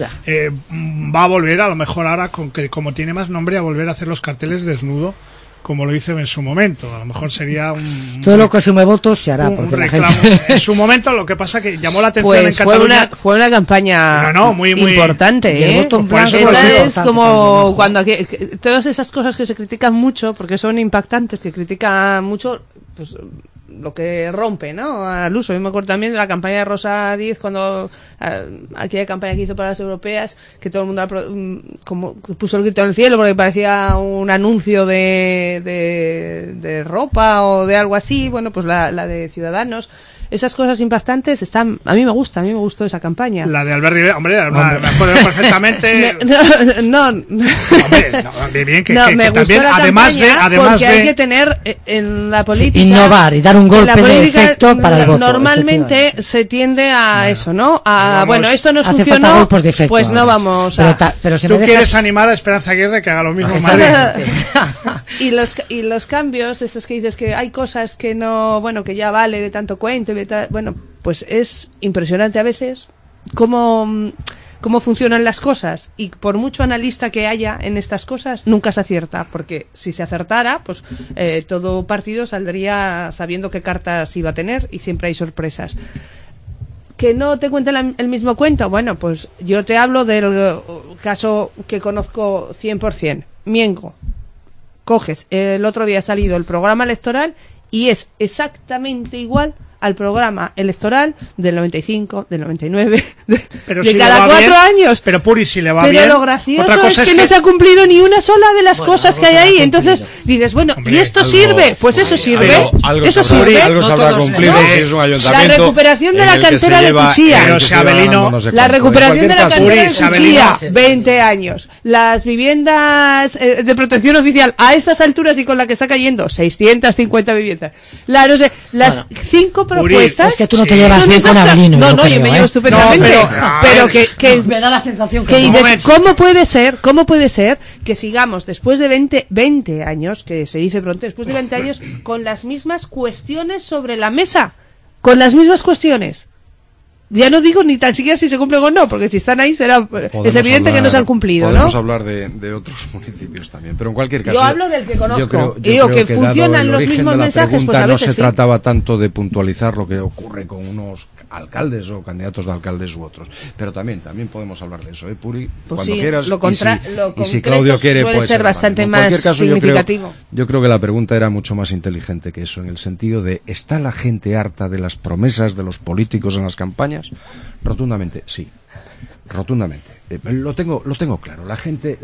S3: va a volver, a lo mejor ahora, como tiene más nombre, a volver a hacer los carteles desnudo, como lo hizo en su momento. A lo mejor sería
S6: todo lo que sume votos se hará, porque la gente...
S3: En su momento, lo que pasa que llamó la atención en Cataluña.
S8: Fue una campaña muy importante,
S6: y el voto en blanco
S8: es como cuando todas esas cosas que se critican mucho, porque son impactantes, que critican mucho, pues lo que rompe, ¿no? Al uso. Yo me acuerdo también de la campaña de Rosa Díez, cuando aquella campaña que hizo para las europeas, que todo el mundo como puso el grito en el cielo porque parecía un anuncio de ropa o de algo así. Bueno, pues la de Ciudadanos. Esas cosas impactantes están... A mí me gustó esa campaña.
S3: La de Albert Rivera, hombre, me acuerdo perfectamente...
S8: me gustó la campaña porque hay que tener en la política...
S6: innovar y dar un golpe de efecto para el voto.
S8: Normalmente se tiende a eso, ¿no? Bueno, esto no funcionó, pues no vamos a...
S3: Pero si tú quieres animar a Esperanza Aguirre que haga lo mismo en Madrid.
S8: Y los cambios, esos que dices que hay cosas que no... Bueno, que ya vale de tanto cuento y de bueno, pues es impresionante a veces cómo funcionan las cosas, y por mucho analista que haya en estas cosas nunca se acierta, porque si se acertara, pues todo partido saldría sabiendo qué cartas iba a tener, y siempre hay sorpresas. Que no te cuenten el mismo cuento, bueno, pues yo te hablo del caso que conozco 100%, Miengo. Coges, el otro día ha salido el programa electoral y es exactamente igual al programa electoral del 95, del 99, de
S3: si
S8: cada 4 años.
S3: Pero Puri, si le va
S8: pero
S3: bien.
S8: Pero lo gracioso es que no se ha cumplido ni una sola de las cosas que hay ahí. Entonces dices, bueno, hombre, ¿y esto sirve? Pues eso sirve.
S5: Eso sirve. Algo se habrá cumplido si es un ayuntamiento.
S8: La recuperación de la cantera de Cuchilla. La recuperación de la cantera de Cuchilla, 20 años. Las viviendas de protección oficial a estas alturas y con la que está cayendo, 650 viviendas. No sé, las 5 propuestas.
S6: Es que tú no te llevas bien con Avelino.
S8: No, yo me llevo estupendamente. Pero que
S6: me da la sensación que
S8: dices, ¿cómo puede ser que sigamos después de 20 años, que se dice pronto, después de 20 años, con las mismas cuestiones sobre la mesa? Con las mismas cuestiones. Ya no digo ni tan siquiera si se cumple o no, porque si están ahí es evidente que no se han cumplido, ¿no?
S5: Podemos hablar de otros municipios también, pero en cualquier caso...
S8: Yo hablo del que conozco, y digo que funcionan los mismos mensajes, pues a veces
S5: no se trataba tanto de puntualizar lo que ocurre con unos alcaldes o candidatos de alcaldes u otros, pero también podemos hablar de eso, Puri,
S8: pues
S5: cuando
S8: sí,
S5: quieras,
S8: y
S5: si Claudio quiere
S8: puede ser bastante más significativo.
S5: Yo creo que la pregunta era mucho más inteligente que eso, en el sentido de ¿está la gente harta de las promesas de los políticos en las campañas? Rotundamente, sí. Rotundamente. Lo tengo claro. La gente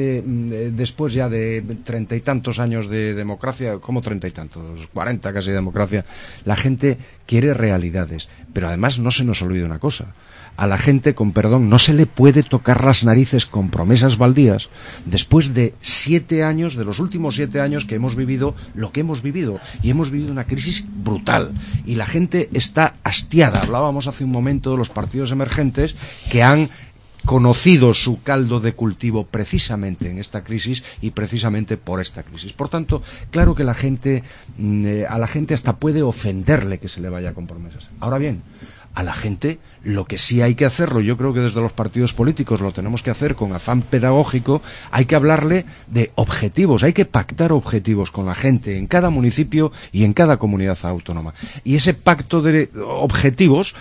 S5: después ya de 30 y tantos años de democracia, como 30 y tantos, 40 casi de democracia, la gente quiere realidades. Pero además no se nos olvide una cosa. A la gente, con perdón, no se le puede tocar las narices con promesas baldías después de 7 años, de los últimos 7 años que hemos vivido lo que hemos vivido. Y hemos vivido una crisis brutal. Y la gente está hastiada. Hablábamos hace un momento de los partidos emergentes que han conocido su caldo de cultivo precisamente en esta crisis y precisamente por esta crisis. Por tanto, claro que a la gente hasta puede ofenderle que se le vaya con promesas. Ahora bien, a la gente lo que sí hay que hacerlo, yo creo que desde los partidos políticos lo tenemos que hacer con afán pedagógico, hay que hablarle de objetivos, hay que pactar objetivos con la gente en cada municipio y en cada comunidad autónoma. Y ese pacto de objetivos,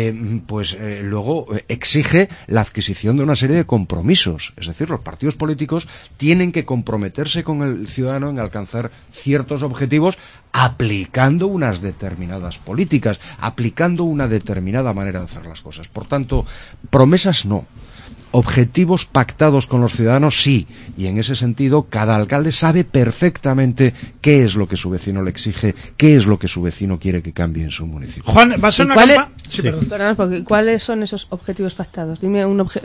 S5: luego exige la adquisición de una serie de compromisos. Es decir, los partidos políticos tienen que comprometerse con el ciudadano en alcanzar ciertos objetivos aplicando unas determinadas políticas, aplicando una determinada manera de hacer las cosas. Por tanto, promesas no. Objetivos pactados con los ciudadanos sí, y en ese sentido cada alcalde sabe perfectamente qué es lo que su vecino le exige, qué es lo que su vecino quiere que cambie en su municipio.
S3: Juan, ¿va a ser una campaña?
S8: Sí, perdón, porque ¿cuáles son esos objetivos pactados? Dime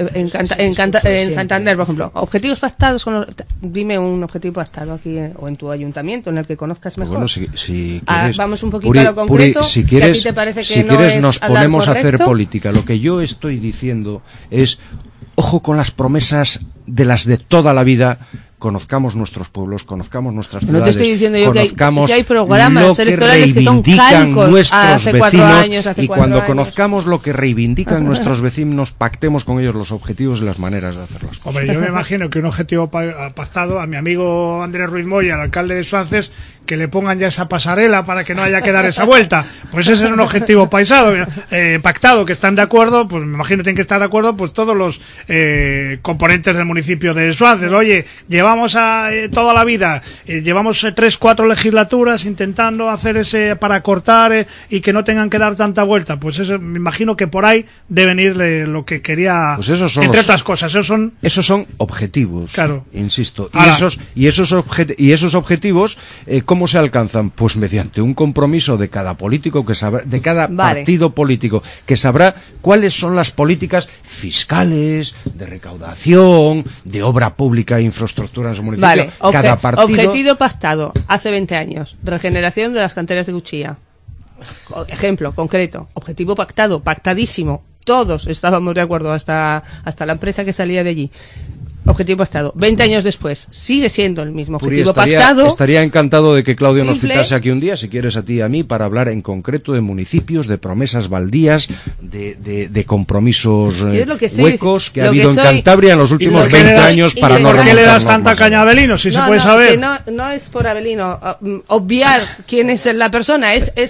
S8: en Santander, por ejemplo, objetivos pactados dime un objetivo pactado aquí o en tu ayuntamiento en el que conozcas mejor.
S5: Pues bueno, si quieres,
S8: vamos un poquito a lo concreto.
S5: Si quieres,
S8: que a ti te parece que
S5: si
S8: no
S5: quieres
S8: es
S5: nos ponemos a hacer
S8: correcto.
S5: política. Lo que yo estoy diciendo es ojo con las promesas de las de toda la vida. Conozcamos nuestros pueblos, conozcamos nuestras ciudades.
S8: No te estoy diciendo yo
S5: que
S8: hay programas electorales que son calcos
S5: nuestros
S8: hace
S5: vecinos
S8: 4 años, hace 4
S5: y cuando
S8: años.
S5: conozcamos lo que reivindican nuestros vecinos, pactemos con ellos los objetivos y las maneras de hacer las cosas.
S3: Hombre, yo me imagino que un objetivo pactado a mi amigo Andrés Ruiz Moya, el alcalde de Suances, que le pongan ya esa pasarela para que no haya que dar esa vuelta. Pues ese es un objetivo pactado, que están de acuerdo, pues me imagino que tienen que estar de acuerdo pues todos los componentes del municipio de Suances. Oye, llevamos toda la vida, llevamos 3-4 legislaturas intentando hacer ese para cortar y que no tengan que dar tanta vuelta. Pues eso, me imagino que por ahí deben ir lo que quería,
S5: pues esos son
S3: entre otras cosas. Esos son
S5: objetivos,
S3: claro.
S5: Insisto. Y esos objetivos, ¿cómo se alcanzan? Pues mediante un compromiso de cada político, de cada partido político, que sabrá cuáles son las políticas fiscales, de recaudación, de obra pública e infraestructura en su municipio.
S8: Vale,
S5: cada partido...
S8: objetivo pactado hace 20 años, regeneración de las canteras de Cuchilla. Ejemplo concreto, objetivo pactado, pactadísimo. Todos estábamos de acuerdo, hasta la empresa que salía de allí. Objetivo pactado. 20 años después, sigue siendo el mismo objetivo pactado.
S5: Estaría encantado de que Claudio nos citase aquí un día, si quieres a ti y a mí, para hablar en concreto de municipios, de promesas baldías, de compromisos huecos que ha habido en Cantabria en los últimos 20 años para no remontarnos.
S3: ¿Por qué le das tanta caña a Avelino, si se puede saber?
S8: Que no es por Avelino obviar quién es la persona, es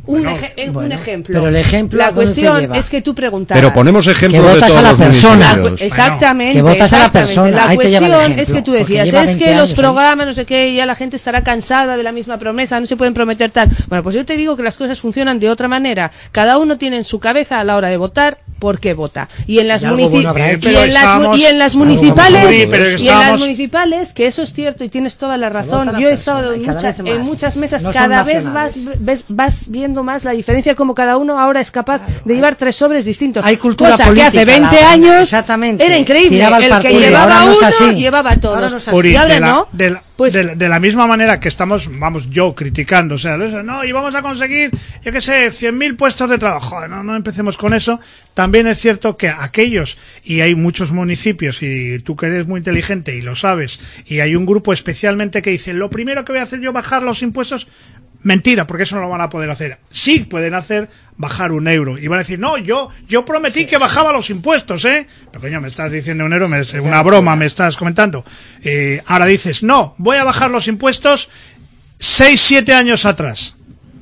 S8: Un ejemplo.
S6: Pero el ejemplo,
S8: la cuestión es que tú preguntas.
S5: Pero ponemos ejemplos
S6: de todos los municipios.
S8: Exactamente.
S6: Que votas a la persona.
S8: La
S6: ahí
S8: cuestión
S6: te lleva el ejemplo,
S8: es que tú decías, es que los programas, no sé qué, ya la gente estará cansada de la misma promesa, no se pueden prometer tal. Bueno, pues yo te digo que las cosas funcionan de otra manera. Cada uno tiene en su cabeza a la hora de votar por qué vota. Y en las municipales, que eso es cierto y tienes toda la razón. Yo he estado en muchas mesas, cada vez vas viendo más la diferencia, como cada uno ahora es capaz de llevar 3 sobres distintos.
S6: Hay cultura
S8: cosa
S6: política,
S8: que hace 20 años era increíble. El que llevaba uno llevaba todos.
S3: Y ahora no. De la misma manera que estamos, yo criticando, o sea, no, y vamos a conseguir, yo qué sé, 100.000 puestos de trabajo. No empecemos con eso. También es cierto que aquellos, y hay muchos municipios, y tú que eres muy inteligente y lo sabes, y hay un grupo especialmente que dice, lo primero que voy a hacer yo bajar los impuestos. Mentira, porque eso no lo van a poder hacer. Sí pueden hacer bajar €1. Y van a decir, no, yo prometí que bajaba los impuestos, ¿eh? Pero coño, me estás diciendo €1, una broma me estás comentando. Ahora dices, no, voy a bajar los impuestos 6-7 años atrás.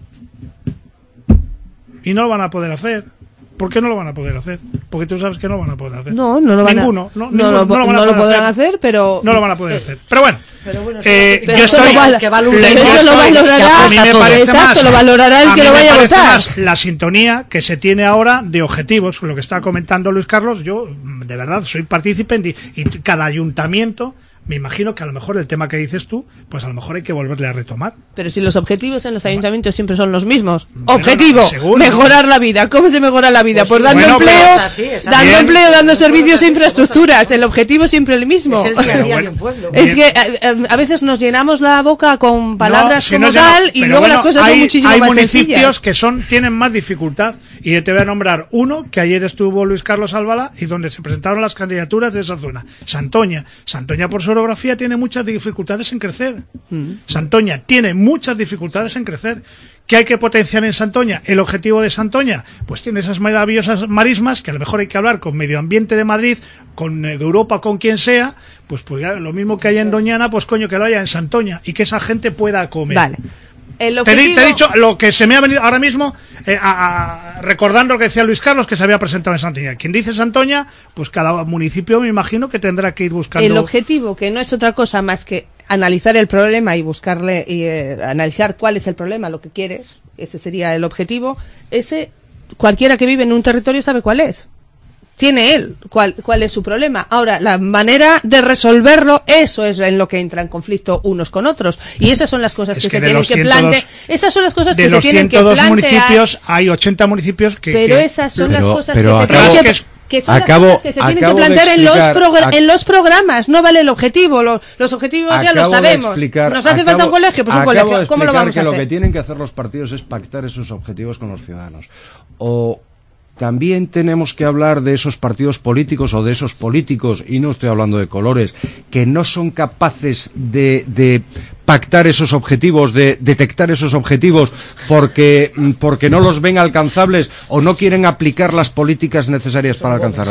S3: Y no lo van a poder hacer. ¿Por qué no lo van a poder hacer? Porque tú sabes que no lo van a poder hacer.
S8: No lo van
S3: ninguno,
S8: a... No lo podrán hacer, pero...
S3: No lo van a poder hacer. Pero bueno,
S8: yo
S3: estoy...
S8: Lo valorará el que lo vaya a votar.
S3: La sintonía que se tiene ahora de objetivos, lo que está comentando Luis Carlos, yo de verdad soy partícipe y cada ayuntamiento... Me imagino que a lo mejor el tema que dices tú, pues a lo mejor hay que volverle a retomar.
S8: Pero si los objetivos en los ayuntamientos siempre son los mismos. Objetivo, mejorar la vida. ¿Cómo se mejora la vida? Pues dando empleo, dando servicios e infraestructuras. El objetivo es siempre el mismo.
S6: Es el día a día de un pueblo.
S8: Es que a veces nos llenamos la boca con palabras y luego las cosas son muchísimo más sencillas.
S3: Hay municipios que tienen más dificultad, y te voy a nombrar uno que ayer estuvo Luis Carlos Albala y donde se presentaron las candidaturas de esa zona. Santoña por su orografía tiene muchas dificultades en crecer. Santoña tiene muchas dificultades en crecer. ¿Qué hay que potenciar en Santoña? El objetivo de Santoña, pues tiene esas maravillosas marismas que a lo mejor hay que hablar con Medio Ambiente de Madrid, con Europa, con quien sea, pues ya, lo mismo que hay en Doñana, pues coño, que lo haya en Santoña y que esa gente pueda comer.
S8: Vale.
S3: Te he dicho lo que se me ha venido ahora mismo recordando lo que decía Luis Carlos, que se había presentado en Santoña. Quien dice Santoña, pues cada municipio me imagino que tendrá que ir buscando.
S8: El objetivo, que no es otra cosa más que analizar el problema y buscarle analizar cuál es el problema, lo que quieres, ese sería el objetivo. Ese cualquiera que vive en un territorio sabe cuál es. Tiene él cuál es su problema. Ahora, la manera de resolverlo, eso es en lo que entra en conflicto unos con otros. Y esas son las cosas que se tienen que plantear. Esas son las cosas que se tienen que plantear.
S3: De los 102 municipios, hay 80 municipios que...
S8: Pero esas son las cosas que se tienen que plantear en los programas. No vale el objetivo. Los objetivos ya lo sabemos. Nos hace falta un colegio, pues un colegio. ¿Cómo lo vamos a hacer?
S5: Lo que tienen que hacer los partidos es pactar esos objetivos con los ciudadanos. También tenemos que hablar de esos partidos políticos o de esos políticos, y no estoy hablando de colores, que no son capaces de pactar esos objetivos, de detectar esos objetivos porque no los ven alcanzables o no quieren aplicar las políticas necesarias para alcanzarlos.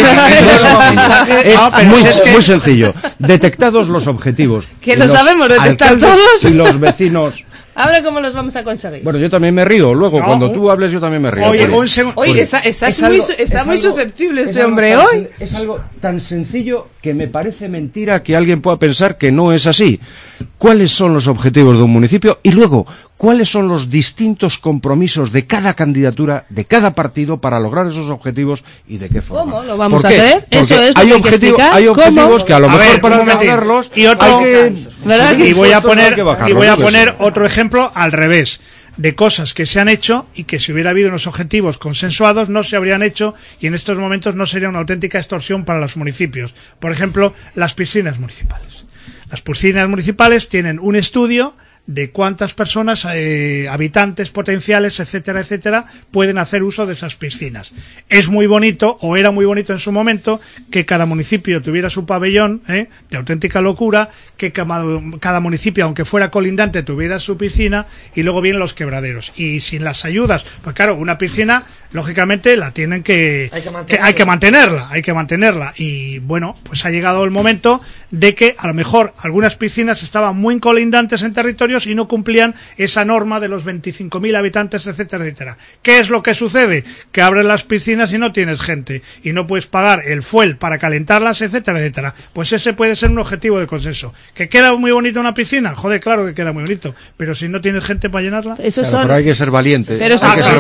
S5: Es muy sencillo. Detectados los objetivos.
S8: Que lo sabemos detectar todos.
S5: Y los vecinos...
S8: Ahora, ¿cómo los vamos a conseguir?
S5: Bueno, yo también me río. Luego, cuando tú hables, yo también me río.
S8: Oye, está muy susceptible este hombre hoy.
S5: Es algo tan sencillo que me parece mentira que alguien pueda pensar que no es así. ¿Cuáles son los objetivos de un municipio? Y luego, ¿cuáles son los distintos compromisos de cada candidatura, de cada partido para lograr esos objetivos y de qué forma?
S8: ¿Cómo lo vamos a hacer?
S5: Porque
S8: eso es
S5: hay objetivos que a lo mejor para alcanzarlos
S3: y voy a poner otro ejemplo al revés, de cosas que se han hecho y que si hubiera habido unos objetivos consensuados no se habrían hecho, y en estos momentos no sería una auténtica extorsión para los municipios. Por ejemplo, las piscinas municipales. Las piscinas municipales tienen un estudio de cuántas personas, habitantes potenciales, etcétera, etcétera, pueden hacer uso de esas piscinas. Es muy bonito, o era muy bonito en su momento, que cada municipio tuviera su pabellón, de auténtica locura, que cada municipio, aunque fuera colindante, tuviera su piscina, y luego vienen los quebraderos. Y sin las ayudas, pues claro, una piscina lógicamente la tienen hay que mantenerla. Y bueno, pues ha llegado el momento de que a lo mejor algunas piscinas estaban muy colindantes en territorios y no cumplían esa norma de los 25.000 habitantes, etcétera, etcétera. ¿Qué es lo que sucede? Que abres las piscinas y no tienes gente y no puedes pagar el fuel para calentarlas, etcétera, etcétera. Pues ese puede ser un objetivo de consenso. ¿Que queda muy bonita una piscina? Joder, claro que queda muy bonito, pero si no tienes gente para llenarla...
S5: Pero hay que ser valiente.
S8: Pero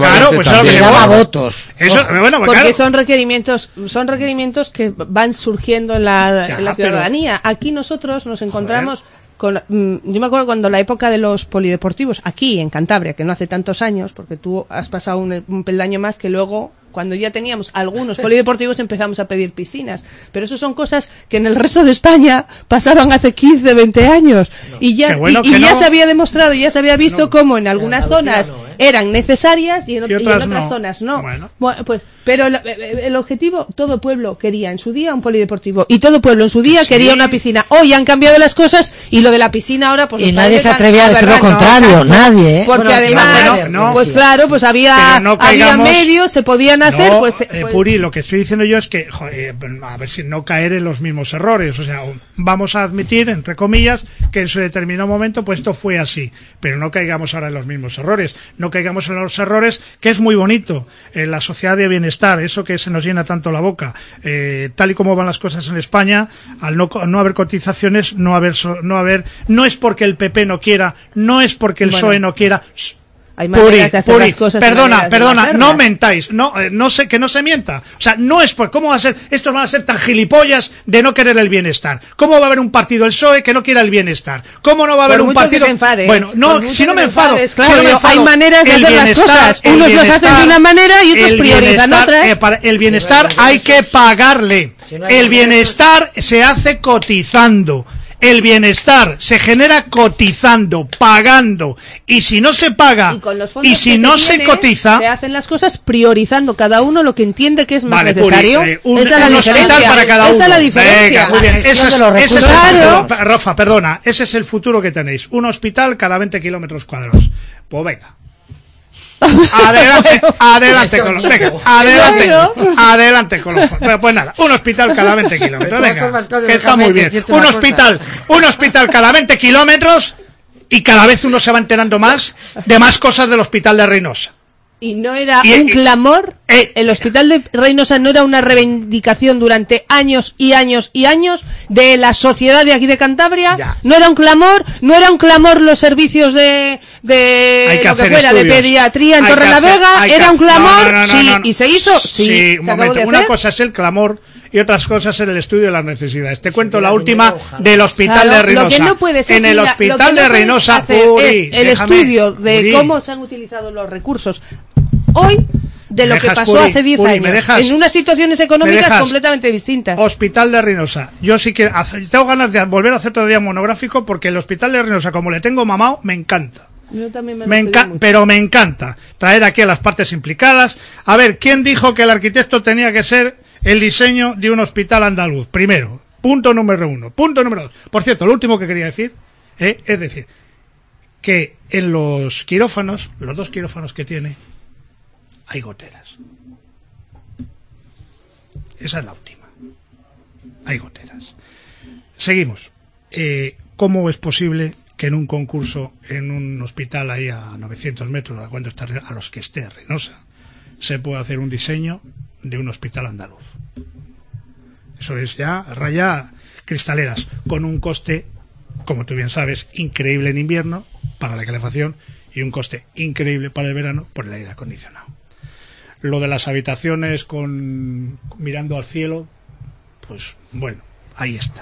S6: votos.
S8: Porque son requerimientos que van surgiendo en la ciudadanía. Aquí nosotros nos encontramos... yo me acuerdo cuando la época de los polideportivos, aquí en Cantabria, que no hace tantos años, porque tú has pasado un peldaño más que luego... Cuando ya teníamos algunos polideportivos empezamos a pedir piscinas. Pero eso son cosas que en el resto de España pasaban hace 15, 20 años. No. Y ya se había demostrado, ya se había visto cómo en algunas zonas eran necesarias y en otras zonas no. Bueno, pues, pero el objetivo, todo pueblo quería en su día un polideportivo. Y todo pueblo en su día quería una piscina. Hoy han cambiado las cosas y lo de la piscina ahora... pues
S6: y nadie se atrevía a decir lo contrario, nadie.
S8: Porque además, pues claro, pues había medios, se podían hacer,
S3: Puri, lo que estoy diciendo yo es que, a ver si no caer en los mismos errores, o sea, vamos a admitir, entre comillas, que en su determinado momento, pues esto fue así, pero no caigamos ahora en los mismos errores, no caigamos en los errores, que es muy bonito, en la sociedad de bienestar, eso que se nos llena tanto la boca, tal y como van las cosas en España, al no haber cotizaciones, no es porque el PP no quiera, no es porque el PSOE no quiera.
S8: Hay maneras de hacer las cosas.
S3: Perdona, no mentáis, no sé, que no se mienta. O sea, no es por, ¿cómo va a ser? Estos van a ser tan gilipollas de no querer el bienestar. ¿Cómo va a haber un partido, el PSOE, que no quiera el bienestar? ¿Cómo no va a haber un partido?
S8: Bueno,
S3: si no me enfado,
S8: hay maneras de hacer las cosas. Unos los hacen de una manera y otros priorizan otras.
S3: El bienestar hay que pagarle. El bienestar se hace cotizando. El bienestar se genera cotizando, pagando, y si no se paga y si no se cotiza,
S8: se hacen las cosas priorizando cada uno lo que entiende que es más necesario.
S3: Un hospital para cada uno.
S8: Esa es la diferencia.
S3: Venga, muy bien. Rafa, perdona, ese es el futuro que tenéis. Un hospital cada 20 kilómetros cuadrados. Pues venga. Adelante con los pues nada, un hospital cada 20 kilómetros, venga, que está muy bien, un hospital cada 20 kilómetros y cada vez uno se va enterando más de más cosas del hospital de Reynosa.
S8: Y no era un clamor, el hospital de Reynosa no era una reivindicación durante años y años y años de la sociedad de aquí de Cantabria, no era un clamor los servicios de pediatría en Torrelavega, era un clamor, y se hizo,
S3: un momento, una cosa es el clamor y otras cosas en el estudio de las necesidades. Te cuento la última del hospital de Reynosa.
S8: Lo que no puede ser,
S3: en el hospital de Reynosa,
S8: es el estudio de cómo se han utilizado los recursos hoy de lo que pasó hace 10 años, en unas situaciones económicas completamente distintas.
S3: Hospital de Reynosa. Yo sí que tengo ganas de volver a hacer otro día monográfico porque el hospital de Reynosa, como le tengo mamado, me encanta.
S8: Yo también
S3: pero me encanta traer aquí a las partes implicadas. A ver, ¿quién dijo que el arquitecto tenía que ser el diseño de un hospital andaluz? Primero, punto número 1. Punto número 2. Por cierto, lo último que quería decir, es decir, que en los quirófanos, los 2 quirófanos que tiene, hay goteras. Esa es la última. Hay goteras. Seguimos. ¿Cómo es posible que en un concurso, en un hospital ahí a 900 metros, a los que esté Reynosa, se pueda hacer un diseño de un hospital andaluz? Eso es ya raya cristaleras, con un coste, como tú bien sabes, increíble en invierno para la calefacción y un coste increíble para el verano por el aire acondicionado. Lo de las habitaciones mirando al cielo, pues bueno, ahí está.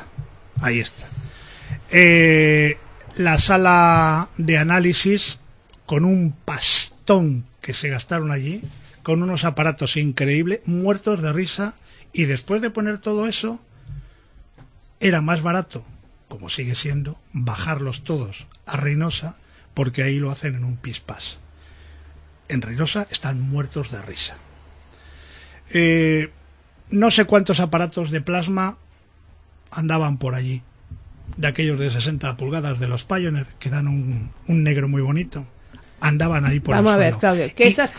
S3: La sala de análisis, con un pastón que se gastaron allí, con unos aparatos increíbles, muertos de risa, y después de poner todo eso, era más barato, como sigue siendo, bajarlos todos a Reynosa, porque ahí lo hacen en un pispás. En Reynosa están muertos de risa. No sé cuántos aparatos de plasma andaban por allí, de aquellos de 60 pulgadas de los Pioneer, que dan un negro muy bonito. andaban ahí por
S8: Vamos
S3: el
S8: a ver,
S3: suelo.
S8: Claudio, ¿qué estás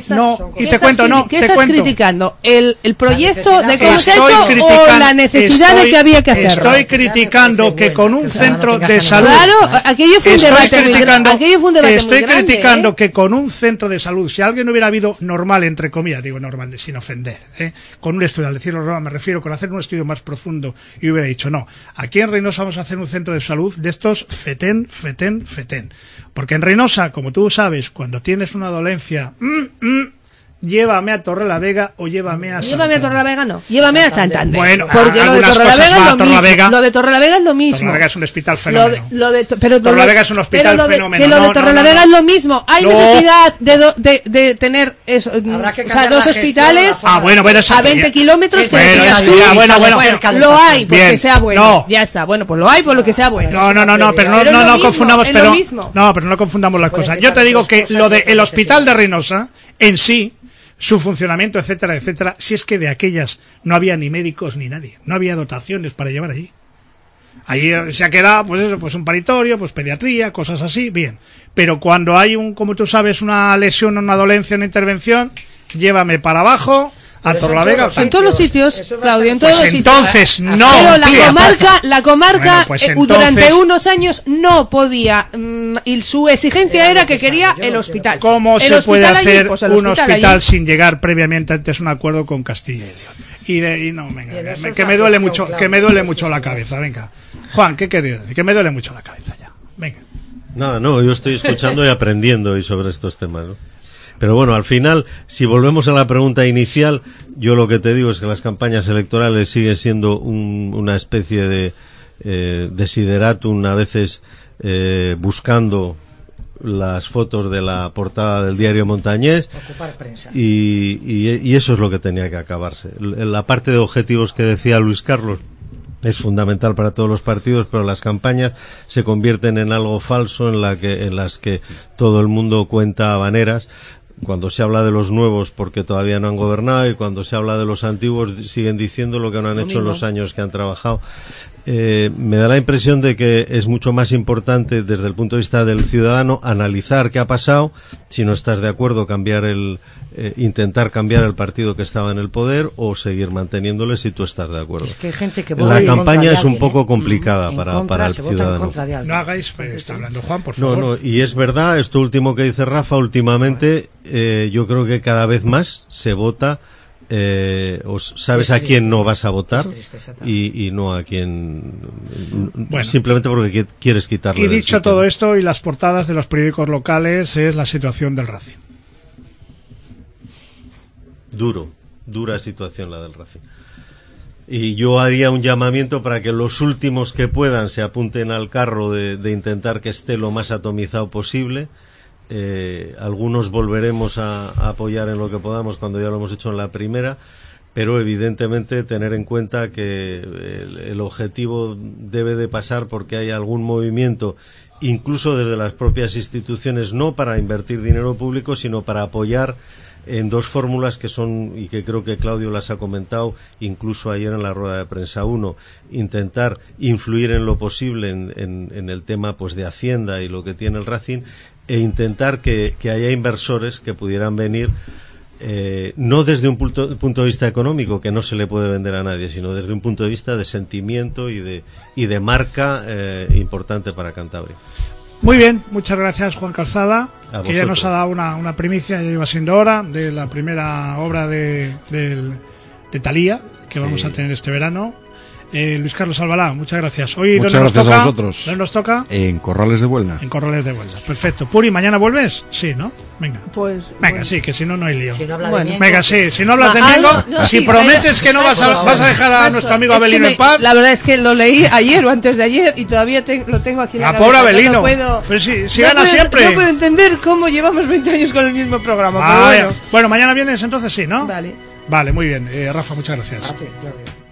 S8: criticando? ¿El proyecto de cómo se ha hecho o la necesidad de que había que hacerlo?
S3: Estoy criticando que con un centro de salud...
S8: Claro, aquello fue un debate muy grande.
S3: Estoy criticando que con un centro de salud, si alguien hubiera habido normal, entre comillas, digo normal, sin ofender, con un estudio, al decirlo normal, me refiero con hacer un estudio más profundo y hubiera dicho, no, aquí en Reynosa vamos a hacer un centro de salud de estos fetén. Porque en Reynosa, como tú sabes, cuando tienes una dolencia, llévame a Torrelavega o llévame a
S8: Torrelavega no, llévame a Santander.
S3: Bueno,
S8: porque lo de Torrelavega es lo mismo. Lo de Torrelavega es lo mismo.
S3: Torrelavega es un hospital fenómeno.
S8: Pero
S3: Torrelavega es un hospital fenómeno.
S8: Que lo de Torrelavega es lo mismo. Hay necesidad de tener eso, dos hospitales a 20 kilómetros. Lo hay porque sea bueno. Ya está. Bueno, pues lo hay por lo que sea bueno.
S3: No, pero no confundamos. Pero no confundamos las cosas. Yo te digo que lo del hospital de Reynosa en sí, su funcionamiento, etcétera, si es que de aquellas no había ni médicos ni nadie, no había dotaciones para llevar allí. Ahí se ha quedado, pues un paritorio, pues pediatría, cosas así, bien. Pero cuando hay como tú sabes, una lesión, una dolencia, una intervención, llévame para abajo, a Torrelavega.
S8: En todos los sitios, Claudio, en todos los sitios.
S3: Entonces, no.
S8: Pero la comarca durante unos años no podía, y su exigencia era que quería el hospital.
S3: ¿Cómo se puede hacer un hospital sin llegar previamente antes a un acuerdo con Castilla y León? Que me duele mucho la cabeza, venga. Juan, ¿qué querías decir? Que me duele mucho la cabeza ya. Venga.
S4: Nada, yo estoy escuchando y aprendiendo hoy sobre estos temas, ¿no? Pero bueno, al final, si volvemos a la pregunta inicial, yo lo que te digo es que las campañas electorales siguen siendo una especie de desideratum, a veces buscando las fotos de la portada del diario Montañés, y eso es lo que tenía que acabarse. La parte de objetivos que decía Luis Carlos es fundamental para todos los partidos, pero las campañas se convierten en algo falso en las que todo el mundo cuenta habaneras. Cuando se habla de los nuevos porque todavía no han gobernado, y cuando se habla de los antiguos siguen diciendo lo que no han hecho en los años que han trabajado. Me da la impresión de que es mucho más importante desde el punto de vista del ciudadano analizar qué ha pasado, si no estás de acuerdo intentar cambiar el partido que estaba en el poder o seguir manteniéndole si tú estás de acuerdo.
S6: Es que hay gente que
S4: la campaña es un poco complicada para el ciudadano.
S3: No hagáis, está hablando Juan, por favor.
S4: No, y es verdad, esto último que dice Rafa, últimamente yo creo que cada vez más se vota, o sabes a quién no vas a votar y no a quién, simplemente porque quieres quitarle.
S3: Y dicho todo esto, y las portadas de los periódicos locales, es la situación del Racing. Dura situación la del Racing. Y yo haría un llamamiento para que los últimos que puedan se apunten al carro de intentar que esté lo más atomizado posible. Algunos volveremos a apoyar en lo que podamos cuando ya lo hemos hecho en la primera, pero evidentemente tener en cuenta que el objetivo debe de pasar porque hay algún movimiento, incluso desde las propias instituciones, no para invertir dinero público, sino para apoyar en dos fórmulas que son, y que creo que Claudio las ha comentado incluso ayer en la rueda de prensa. Uno, intentar influir en lo posible en el tema pues de Hacienda y lo que tiene el Racing, e intentar que haya inversores que pudieran venir, no desde un punto de vista económico, que no se le puede vender a nadie, sino desde un punto de vista de sentimiento y de marca importante para Cantabria. Muy bien, muchas gracias Juan Calzada, que ya nos ha dado una primicia, ya iba siendo hora, de la primera obra de Thalía que vamos a tener este verano. Luis Carlos Albalá, muchas gracias. Hoy,
S5: muchas gracias a vosotros.
S3: ¿Dónde nos toca?
S5: En Corrales de Buelna.
S3: En Corrales de Buelna, perfecto. Puri, ¿mañana vuelves? Sí, ¿no? Venga.
S8: Pues
S3: venga,
S8: bueno.
S3: Sí, que si no, no hay lío.
S6: Si no habla
S3: venga, sí, si no hablas de Miengo, si prometes que no vas a dejar a nuestro amigo Abelino en paz.
S8: La verdad es que lo leí ayer o antes de ayer y todavía lo tengo aquí en la cabeza.
S3: Pobre Abelino.
S8: No puedo,
S3: pero si gana siempre.
S8: No puedo entender cómo llevamos 20 años con el mismo programa. Pero
S3: bueno, mañana vienes entonces, sí, ¿no?
S8: Vale.
S3: Vale, muy bien. Rafa, muchas gracias.
S6: A ti, Claudio.